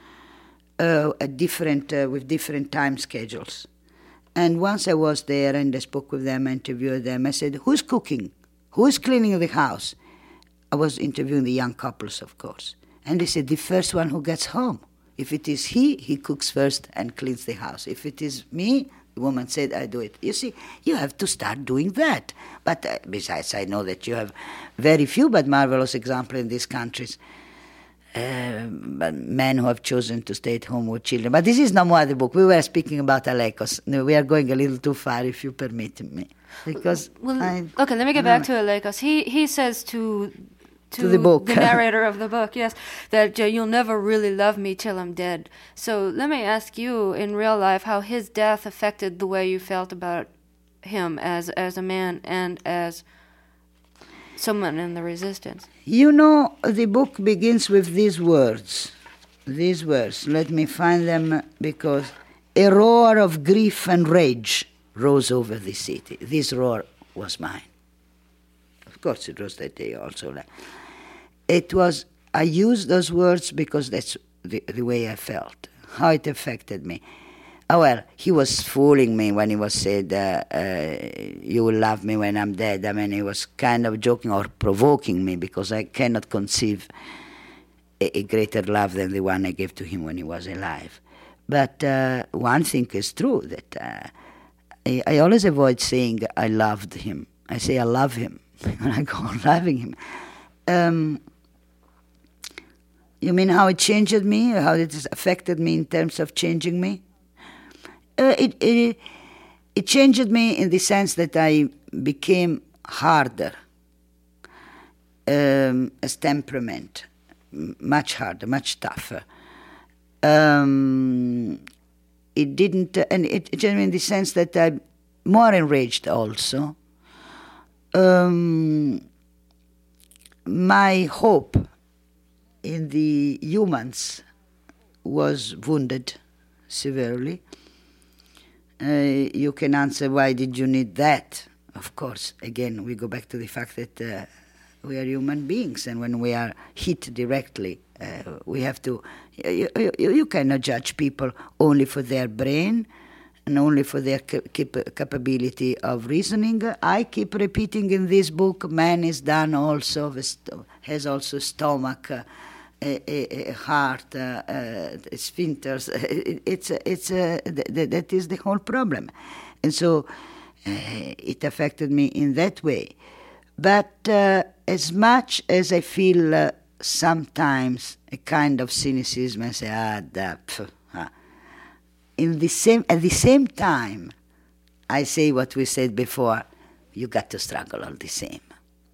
uh, at different uh, with different time schedules. And once I was there and I spoke with them, interviewed them. I said, "Who's cooking? Who's cleaning the house?" I was interviewing the young couples, of course, and they said, "The first one who gets home. If it is he, he cooks first and cleans the house. If it is me," the woman said, "I do it." You see, you have to start doing that. But uh, besides, I know that you have very few but marvelous examples in these countries. Uh, but men who have chosen to stay at home with children. But this is no more the book. We were speaking about Alekos. No, we are going a little too far, if you permit me. Because well, I, okay, let me get back to Alekos. He he says to to, to the book, the narrator of the book, yes, that uh, you'll never really love me till I'm dead. So let me ask you, in real life, how his death affected the way you felt about him as as a man and as someone in the resistance. You know, the book begins with these words. These words. Let me find them, because a roar of grief and rage rose over the city. This roar was mine. Of course, it was that day also. It was, I used those words because that's the, the way I felt, how it affected me. Oh, well, he was fooling me when he was said, uh, uh, you will love me when I'm dead. I mean, he was kind of joking or provoking me, because I cannot conceive a, a greater love than the one I gave to him when he was alive. But uh, one thing is true, that uh, I, I always avoid saying I loved him. I say I love him when I go on loving him. Um, you mean how it changed me, how it has affected me in terms of changing me? Uh, it, it it changed me in the sense that I became harder um, as temperament, much harder, much tougher. Um, it didn't, uh, and it genuinely in the sense that I'm more enraged also. Um, my hope in the humans was wounded severely. Uh, you can answer, why did you need that? Of course, again, we go back to the fact that uh, we are human beings, and when we are hit directly, uh, we have to, you, you, you cannot judge people only for their brain and only for their cap- capability of reasoning. I keep repeating in this book, man is done also, has also stomach, uh, A, a, a heart, uh, uh, sphincters. It, it's it's uh, th- that is the whole problem, and so uh, it affected me in that way. But uh, as much as I feel uh, sometimes a kind of cynicism, I say, ah, that. Pff, ah. In the same at the same time, I say what we said before: you got to struggle all the same.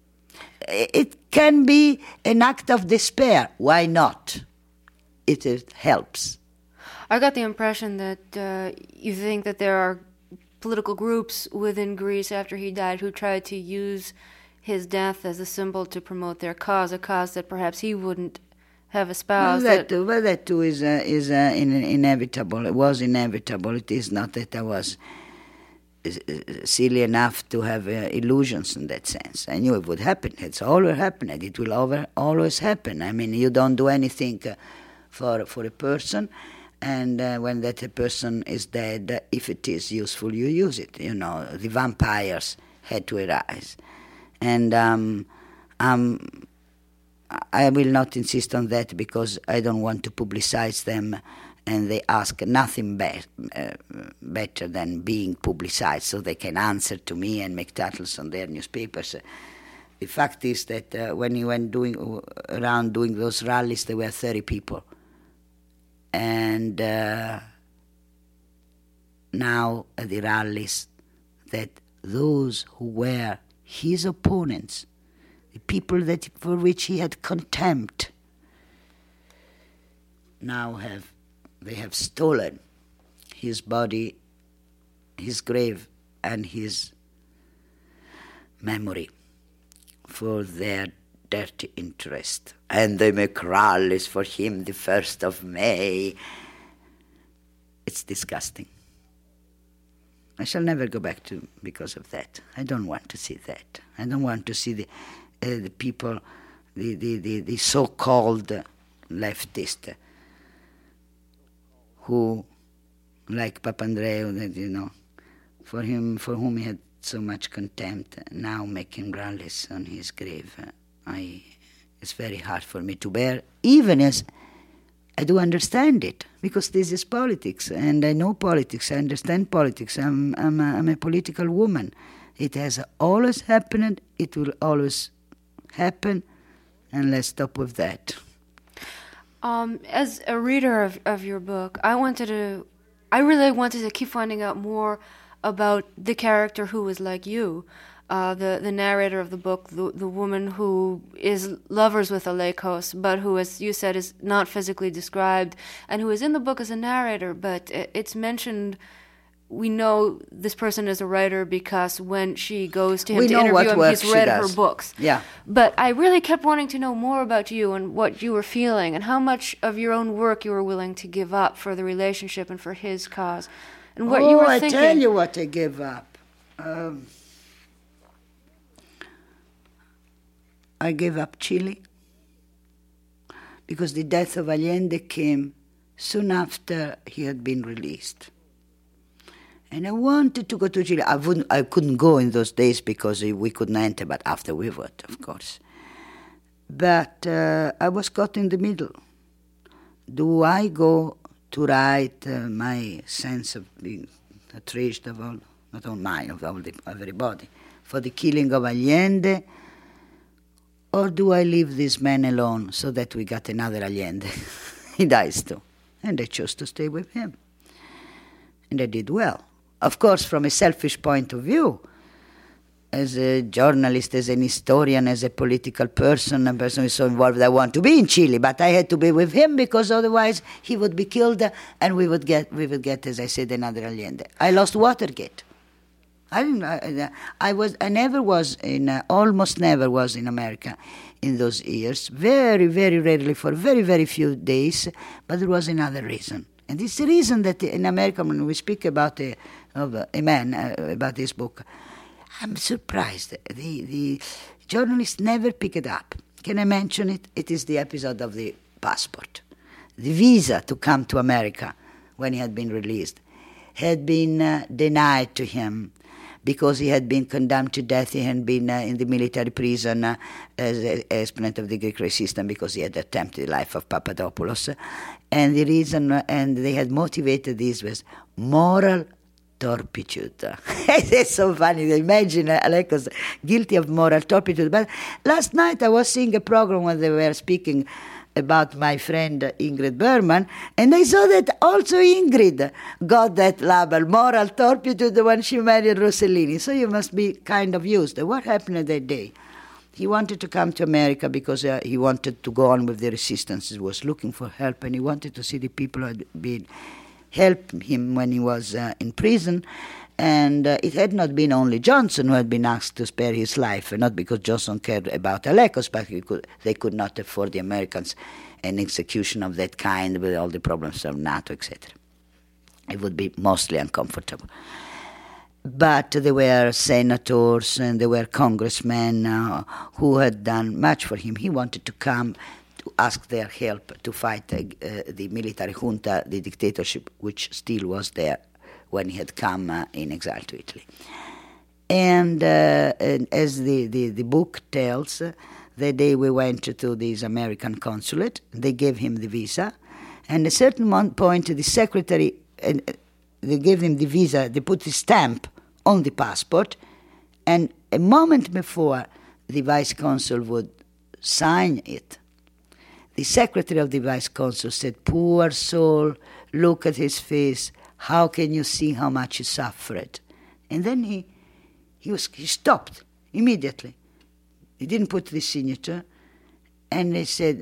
It can be an act of despair. Why not? It, it helps. I got the impression that uh, you think that there are political groups within Greece after he died who tried to use his death as a symbol to promote their cause, a cause that perhaps he wouldn't have espoused. Well, that, well, that too is, uh, is uh, in, inevitable. It was inevitable. It is not that I was silly enough to have uh, illusions in that sense. I knew it would happen. It's always happened. It will over, always happen. I mean, you don't do anything uh, for for a person, and uh, when that a person is dead, uh, if it is useful, you use it. You know, the vampires had to arise, and um, um, I will not insist on that because I don't want to publicize them. And they ask nothing be- uh, better than being publicized, so they can answer to me and make titles on their newspapers. The fact is that uh, when he went doing around doing those rallies, there were thirty people, and uh, now at the rallies, that those who were his opponents, the people that for which he had contempt, now have. They have stolen his body, his grave, and his memory for their dirty interest. And they make rallies for him the first of May. It's disgusting. I shall never go back to because of that. I don't want to see that. I don't want to see the uh, the people, the, the, the, the so-called leftist, who, like Papandreou, that you know, for him, for whom he had so much contempt, now making rallies on his grave, uh, I, it's very hard for me to bear, even as I do understand it, because this is politics, and I know politics, I understand politics, I'm, I'm, a, I'm a political woman. It has always happened, it will always happen, and let's stop with that. Um, as a reader of, of your book, I wanted to, I really wanted to keep finding out more about the character who was like you, uh, the the narrator of the book, the the woman who is lovers with Alekos, but who, as you said, is not physically described, and who is in the book as a narrator, but it's mentioned. We know this person is a writer because when she goes to him we to know interview what him, he's read her does. books. Yeah. But I really kept wanting to know more about you and what you were feeling and how much of your own work you were willing to give up for the relationship and for his cause, and what oh, you were I thinking. I tell you what I gave up. Um, I gave up Chile because the death of Allende came soon after he had been released. And I wanted to go to Chile. I wouldn't. I couldn't go in those days because we couldn't enter, but after we would, of course. But uh, I was caught in the middle. Do I go to write uh, my sense of being outraged of all, not only mine, of all the, everybody, for the killing of Allende, or do I leave this man alone so that we got another Allende? He dies too. And I chose to stay with him. And I did well. Of course, from a selfish point of view, as a journalist, as an historian, as a political person, a person who is so involved, I want to be in Chile, but I had to be with him because otherwise he would be killed, and we would get, we would get, as I said, another Allende. I lost Watergate. I didn't. I, I was. I never was in. Uh, almost never was in America in those years. Very, very rarely for very, very few days. But there was another reason, and it's the reason that in America, when we speak about a, of a, a man uh, about this book, I'm surprised. The the journalists never pick it up. Can I mention it? It is the episode of the passport, the visa to come to America when he had been released, had been uh, denied to him. Because he had been condemned to death, he had been uh, in the military prison uh, as an exponent of the Greek resistance because he had attempted the life of Papadopoulos. And the reason, uh, and they had motivated this was moral turpitude. It's so funny. Imagine uh, Alekos guilty of moral turpitude. But last night I was seeing a program where they were speaking about my friend Ingrid Bergman, and I saw that also Ingrid got that label, moral turpitude, when she married Rossellini. So you must be kind of used. What happened that day? He wanted to come to America because uh, he wanted to go on with the resistance. He was looking for help, and he wanted to see the people who had been help him when he was uh, in prison. And uh, it had not been only Johnson who had been asked to spare his life, and not because Johnson cared about Alekos, but he could, they could not afford the Americans an execution of that kind with all the problems of NATO, et cetera. It would be mostly uncomfortable. But there were senators and there were congressmen uh, who had done much for him. He wanted to come to ask their help to fight uh, uh, the military junta, the dictatorship, which still was there when he had come uh, in exile to Italy. And, uh, and as the, the, the book tells, uh, the day we went to this American consulate, they gave him the visa, and at a certain point the secretary, uh, they gave him the visa, they put the stamp on the passport, and a moment before the vice consul would sign it, the secretary of the vice consul said, "Poor soul, look at his face. How can you see how much he suffered?" And then he he was he stopped immediately. He didn't put the signature, and they said,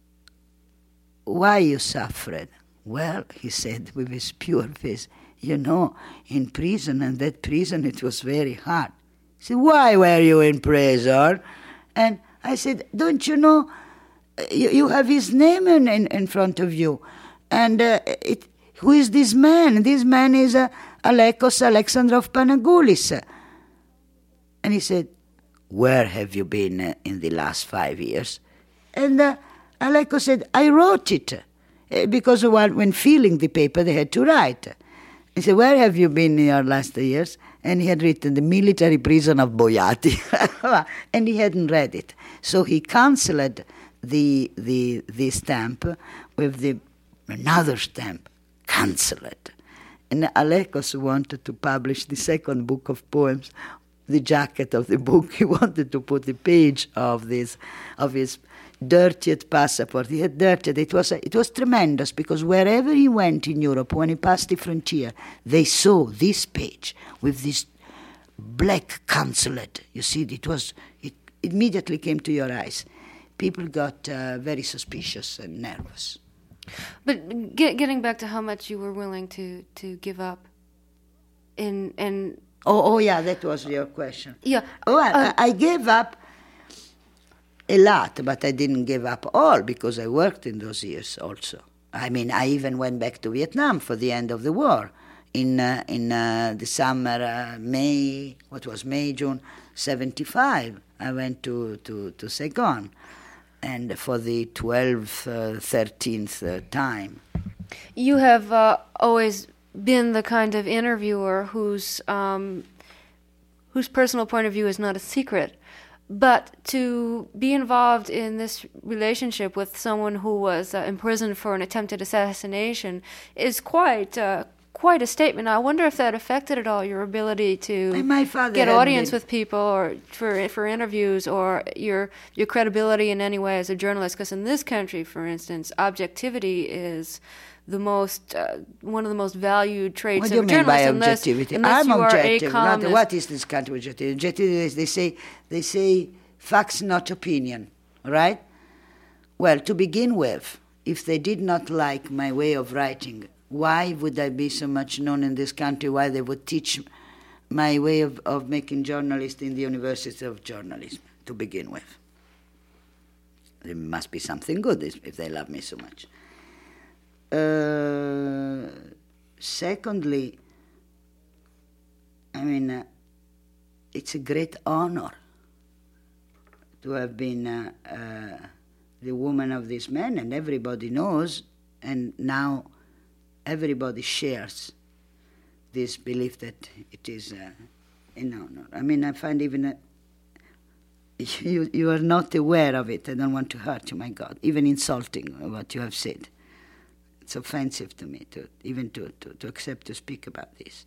"Why you suffered?" "Well," he said with his pure face, "you know, in prison, and that prison it was very hard." He said, "Why were you in prison?" And I said, "Don't you know, you, you have his name in, in, in front of you, and uh, it." Who is this man? This man is uh, Alekos Alexandrov Panagoulis. And he said, "Where have you been uh, in the last five years?" And uh, Alekos said, "I wrote it." Uh, because while, when filling the paper, they had to write. He said, "Where have you been in your last years?" And he had written the military prison of Boiati. And he hadn't read it. So he cancelled the, the, the stamp with the another stamp. Cancelled. And Alekos wanted to publish the second book of poems, the jacket of the book. He wanted to put the page of this, of his dirtied passport. He had dirtied. It was it was tremendous because wherever he went in Europe, when he passed the frontier, they saw this page with this black consulate. You see, it was it immediately came to your eyes. People got uh, very suspicious and nervous. But get, getting back to how much you were willing to, to give up, in and oh oh yeah, that was your question. Yeah. Oh, I, uh, I gave up a lot, but I didn't give up all because I worked in those years also. I mean, I even went back to Vietnam for the end of the war in uh, in uh, the summer, uh, May. What was May, June, seventy-five. I went to to to Saigon. And for the twelfth, uh, thirteenth uh, time. You have uh, always been the kind of interviewer whose um, whose personal point of view is not a secret. But to be involved in this relationship with someone who was uh, imprisoned for an attempted assassination is quite uh, quite a statement. I wonder if that affected at all your ability to my father get audience been... with people, or for for interviews, or your your credibility in any way as a journalist. Because in this country, for instance, objectivity is the most uh, one of the most valued traits what of do you a mean journalist. by Unless, objectivity? unless I'm you objective. are a Not, what is this country objectivity? Objectivity is they say they say facts, not opinion. Right? Well, to begin with, if they did not like my way of writing, why would I be so much known in this country? Why they would teach my way of, of making journalism in the University of Journalism, to begin with? There must be something good if they love me so much. Uh, secondly, I mean, uh, it's a great honor to have been uh, uh, the woman of this man, and everybody knows, and now everybody shares this belief that it is uh, an honor. I mean, I find even a, you you are not aware of it. I don't want to hurt you, my God. Even insulting what you have said. It's offensive to me to even to, to, to accept to speak about this.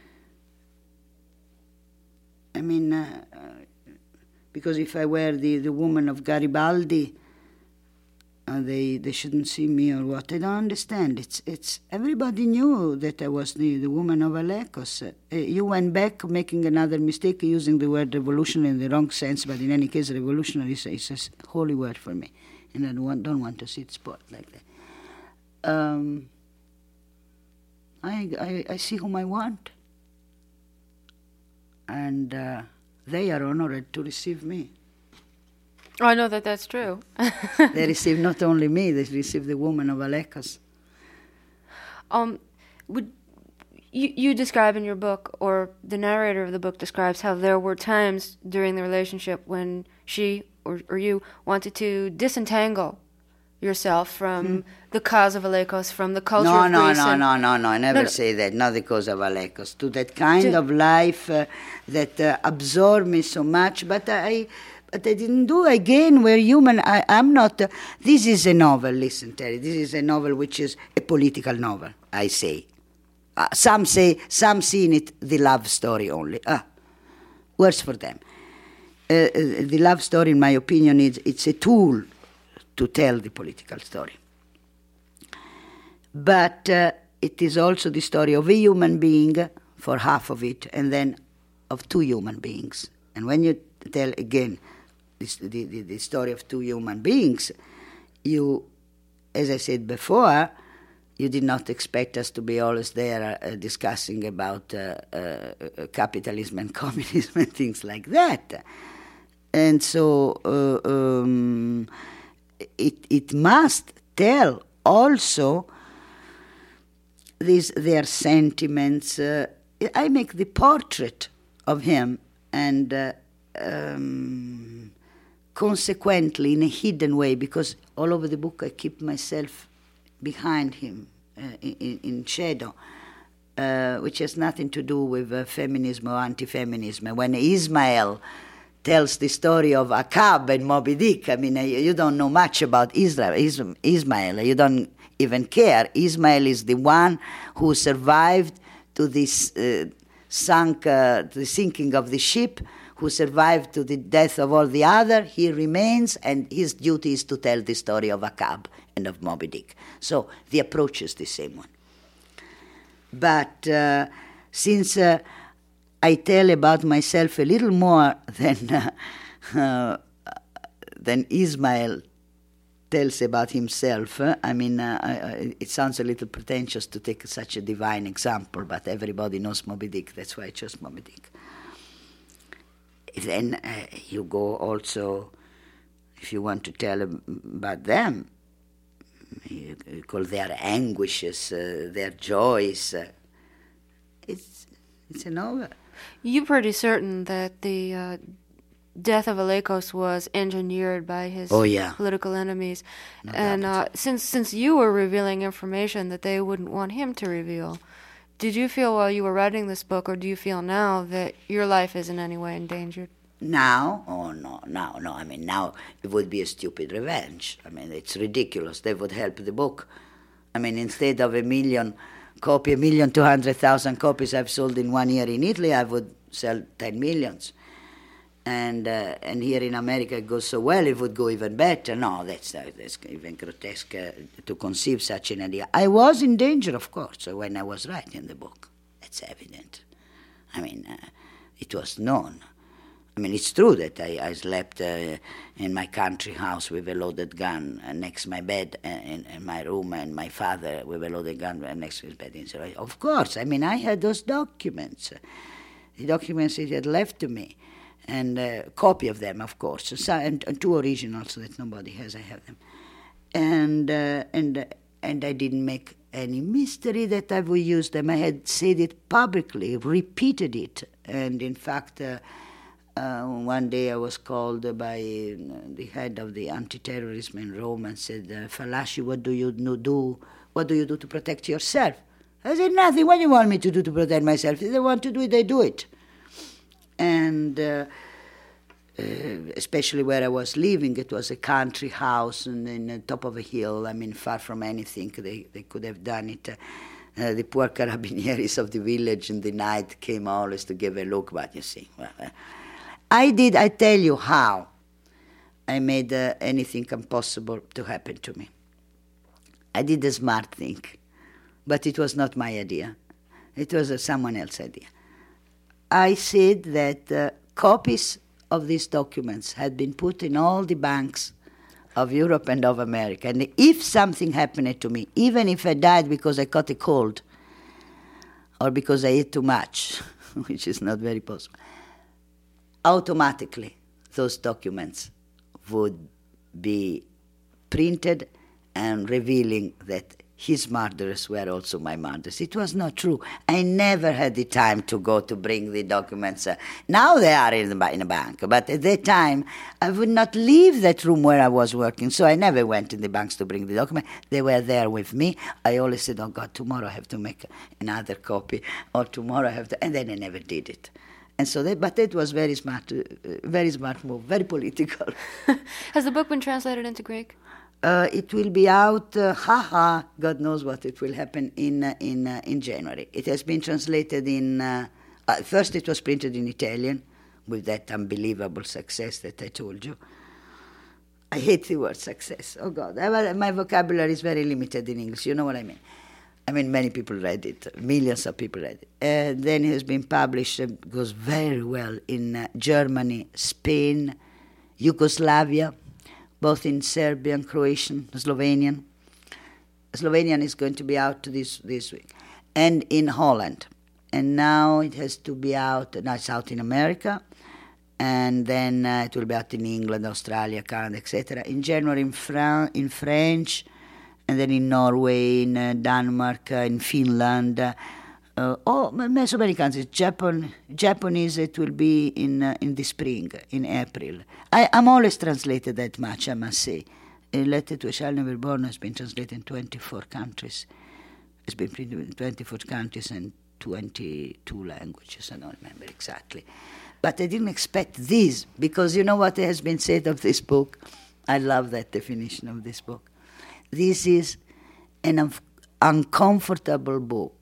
I mean, uh, uh, because if I were the, the woman of Garibaldi, uh, they they shouldn't see me or what. I don't understand. It's it's everybody knew that I was the, the woman of Alekos. Uh, you went back making another mistake using the word revolution in the wrong sense, but in any case, revolutionary is, is a holy word for me, and I don't want, don't want to see it spoiled like that. Um, I, I I see whom I want, and uh, they are honored to receive me. Oh, I know that that's true. They receive not only me; they receive the woman of Alekos. Um, would you you describe in your book, or the narrator of the book describes, how there were times during the relationship when she or or you wanted to disentangle yourself from hmm. the cause of Alekos, from the culture no, of no, Greece. No, no, no, no, no, I never no, no. say that, not the cause of Alekos. To that kind to, of life uh, that uh, absorbed me so much, but I but I didn't do again, we're human. I, I'm not, uh, this is a novel, listen, Terry, this is a novel which is a political novel, I say. Uh, some say, some see in it the love story only. Ah, worse for them. Uh, uh, the love story, in my opinion, is it's a tool to tell the political story. But uh, it is also the story of a human being for half of it, and then of two human beings. And when you tell again this, the, the, the story of two human beings, you, as I said before, you did not expect us to be always there uh, discussing about uh, uh, capitalism and communism and things like that. And so uh, um, It, it must tell also these their sentiments. Uh, I make the portrait of him, and uh, um, consequently, in a hidden way, because all over the book I keep myself behind him uh, in, in shadow, uh, which has nothing to do with uh, feminism or anti-feminism. When Ismail tells the story of Akab and Moby Dick, I mean, you don't know much about Israel, Ismail. You don't even care. Ismail is the one who survived to this uh, sunk, uh, the sinking of the ship, who survived to the death of all the other. He remains, and his duty is to tell the story of Akab and of Moby Dick. So the approach is the same one. But uh, since uh, I tell about myself a little more than uh, uh, than Ismail tells about himself. Uh, I mean, uh, I, it sounds a little pretentious to take such a divine example, but everybody knows Moby Dick. That's why I chose Moby Dick. Then uh, you go also, if you want to tell about them, you call their anguishes, uh, their joys. Uh, it's it's a novel. You're pretty certain that the uh, death of Alekos was engineered by his oh, yeah. political enemies. No and uh, since since you were revealing information that they wouldn't want him to reveal, did you feel while you were writing this book, or do you feel now, that your life is in any way endangered? Now? Oh, no, now, no. I mean, now it would be a stupid revenge. I mean, it's ridiculous. They would help the book. I mean, instead of a million copy, a million two hundred thousand copies I've sold in one year in Italy, I would sell ten millions. And uh, and here in America it goes so well, it would go even better. No, that's, uh, that's even grotesque uh, to conceive such an idea. I was in danger, of course, when I was writing the book. That's evident. I mean, uh, it was known. I mean, it's true that I, I slept uh, in my country house with a loaded gun uh, next to my bed uh, in, in my room, and my father with a loaded gun next to his bed. And so, of course, I mean, I had those documents, the documents he had left to me, and a copy of them, of course, so, and, and two originals that nobody has. I have them, and uh, and uh, and I didn't make any mystery that I would use them. I had said it publicly, repeated it, and in fact, uh, uh, one day I was called by the head of the anti-terrorism in Rome and said, uh, "Falaschi, what do you do? What do you do to protect yourself?" I said, "Nothing. What do you want me to do to protect myself? If they want to do it, they do it." And uh, uh, especially where I was living, it was a country house and in the top of a hill. I mean, far from anything they, they could have done it. Uh, the poor carabinieris of the village in the night came always to give a look, but you see. Well, uh, I did, I tell you how I made uh, anything impossible to happen to me. I did a smart thing, but it was not my idea. It was uh, someone else's idea. I said that uh, copies of these documents had been put in all the banks of Europe and of America. And if something happened to me, even if I died because I caught a cold or because I ate too much, which is not very possible, automatically those documents would be printed and revealing that his murderers were also my murderers. It was not true. I never had the time to go to bring the documents. Uh, now they are in the in a bank, but at that time I would not leave that room where I was working, so I never went in the banks to bring the document. They were there with me. I always said, "Oh God, tomorrow I have to make another copy, or tomorrow I have to," and then I never did it. And so, that, but it was very smart, uh, very smart move, very political. Has the book been translated into Greek? Uh, it will be out, uh, haha, God knows what it will happen in uh, in uh, in January. It has been translated in, uh, uh, first it was printed in Italian, with that unbelievable success that I told you. I hate the word success, oh God. I, my vocabulary is very limited in English, you know what I mean. I mean, many people read it, millions of people read it. Uh, then it has been published, uh, goes very well in uh, Germany, Spain, Yugoslavia, both in Serbian, Croatian, Slovenian. Slovenian is going to be out this, this week. And in Holland. And now it has to be out, now it's out in America, and then uh, it will be out in England, Australia, Canada, et cetera. In January in, Fran- in French, and then in Norway, in uh, Denmark, uh, in Finland, uh, Uh, oh, so many countries. Japan, Japanese, it will be in uh, in the spring, in April. I, I'm always translated that much, I must say. A Letter to a Child Never Born has been translated in twenty-four countries. It's been printed in twenty-four countries and twenty-two languages, I don't remember exactly. But I didn't expect this, because you know what has been said of this book? I love that definition of this book. This is an un- uncomfortable book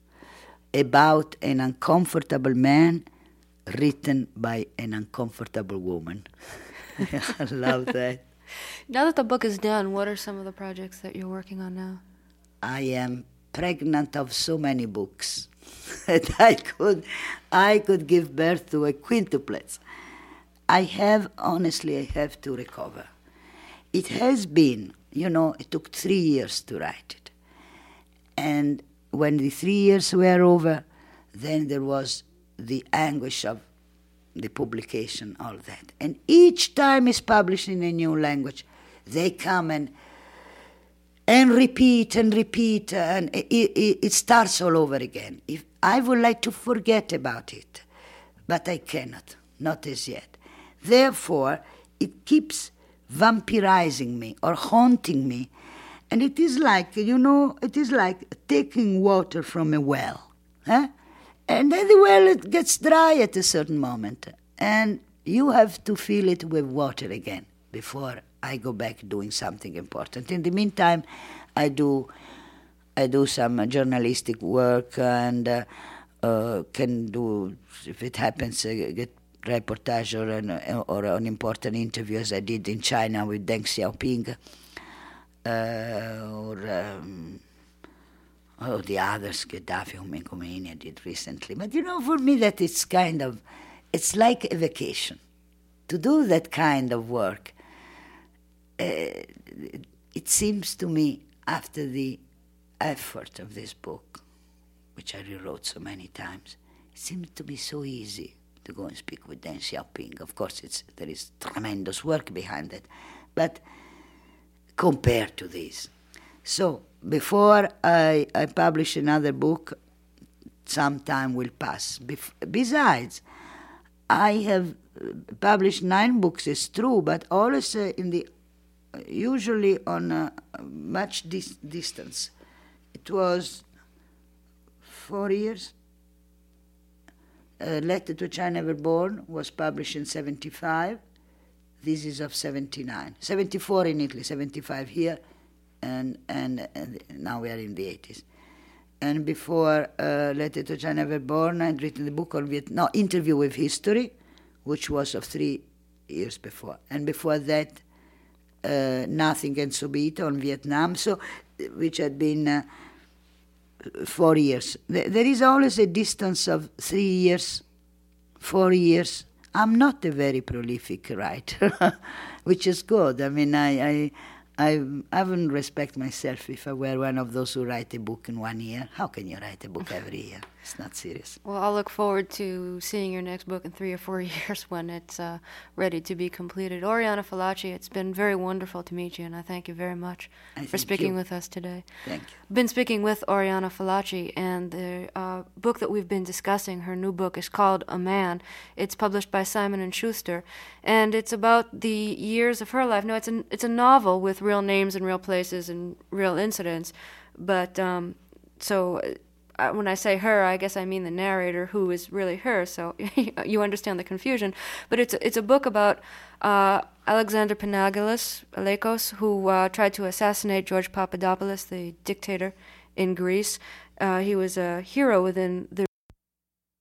about an uncomfortable man written by an uncomfortable woman. I love that. Now that the book is done, what are some of the projects that you're working on now? I am pregnant of so many books that I could, I could give birth to a quintuplets. I have, honestly, I have to recover. It has been, you know, it took three years to write it. And when the three years were over, then there was the anguish of the publication, all that. And each time it's published in a new language, they come and and repeat and repeat, and it, it, it starts all over again. If I would like to forget about it, but I cannot, not as yet. Therefore, it keeps vampirizing me or haunting me. And it is like, you know, it is like taking water from a well. Huh? And then the well, it gets dry at a certain moment. And you have to fill it with water again before I go back doing something important. In the meantime, I do I do some journalistic work and uh, uh, can do, if it happens, uh, get reportage or an, or an important interview, as I did in China with Deng Xiaoping, uh, or um, oh, the others, Gaddafi, Khomeini, I did recently. But you know, for me, that it's kind of, it's like a vacation. To do that kind of work, uh, it seems to me, after the effort of this book, which I rewrote so many times, it seems to be so easy to go and speak with Deng Xiaoping. Of course, it's, there is tremendous work behind it, but compared to this. So before I, I publish another book, some time will pass. Bef- besides, I have published nine books, it's true, but always uh, in the usually on uh, much dis- distance. It was four years. Uh, Letter to a Child Never Born was published in seventy-five. This is of seventy-nine. seventy-four in Italy, seventy-five here, and, and, and now we are in the eighties. And before uh, Letter to a Child Never Born, I'd written the book on Vietnam, no, Interview with History, which was of three years before. And before that, uh, Nothing Can So Be It on Vietnam, so which had been uh, four years. There is always a distance of three years, four years. I'm not a very prolific writer, which is good. I mean, I, I, I, I wouldn't respect myself if I were one of those who write a book in one year. How can you write a book every year? It's not serious. Well, I'll look forward to seeing your next book in three or four years when it's uh, ready to be completed. Oriana Fallaci, it's been very wonderful to meet you, and I thank you very much I for speaking you. with us today. Thank you. I've been speaking with Oriana Fallaci, and the uh, book that we've been discussing, her new book, is called A Man. It's published by Simon and Schuster, and it's about the years of her life. No, it's a, it's a novel with real names and real places and real incidents, but um, so... Uh, when I say her, I guess I mean the narrator, who is really her, so you understand the confusion. But it's a, it's a book about uh, Alexander Panagoulis, Alekos, who uh, tried to assassinate George Papadopoulos, the dictator in Greece. Uh, he was a hero within the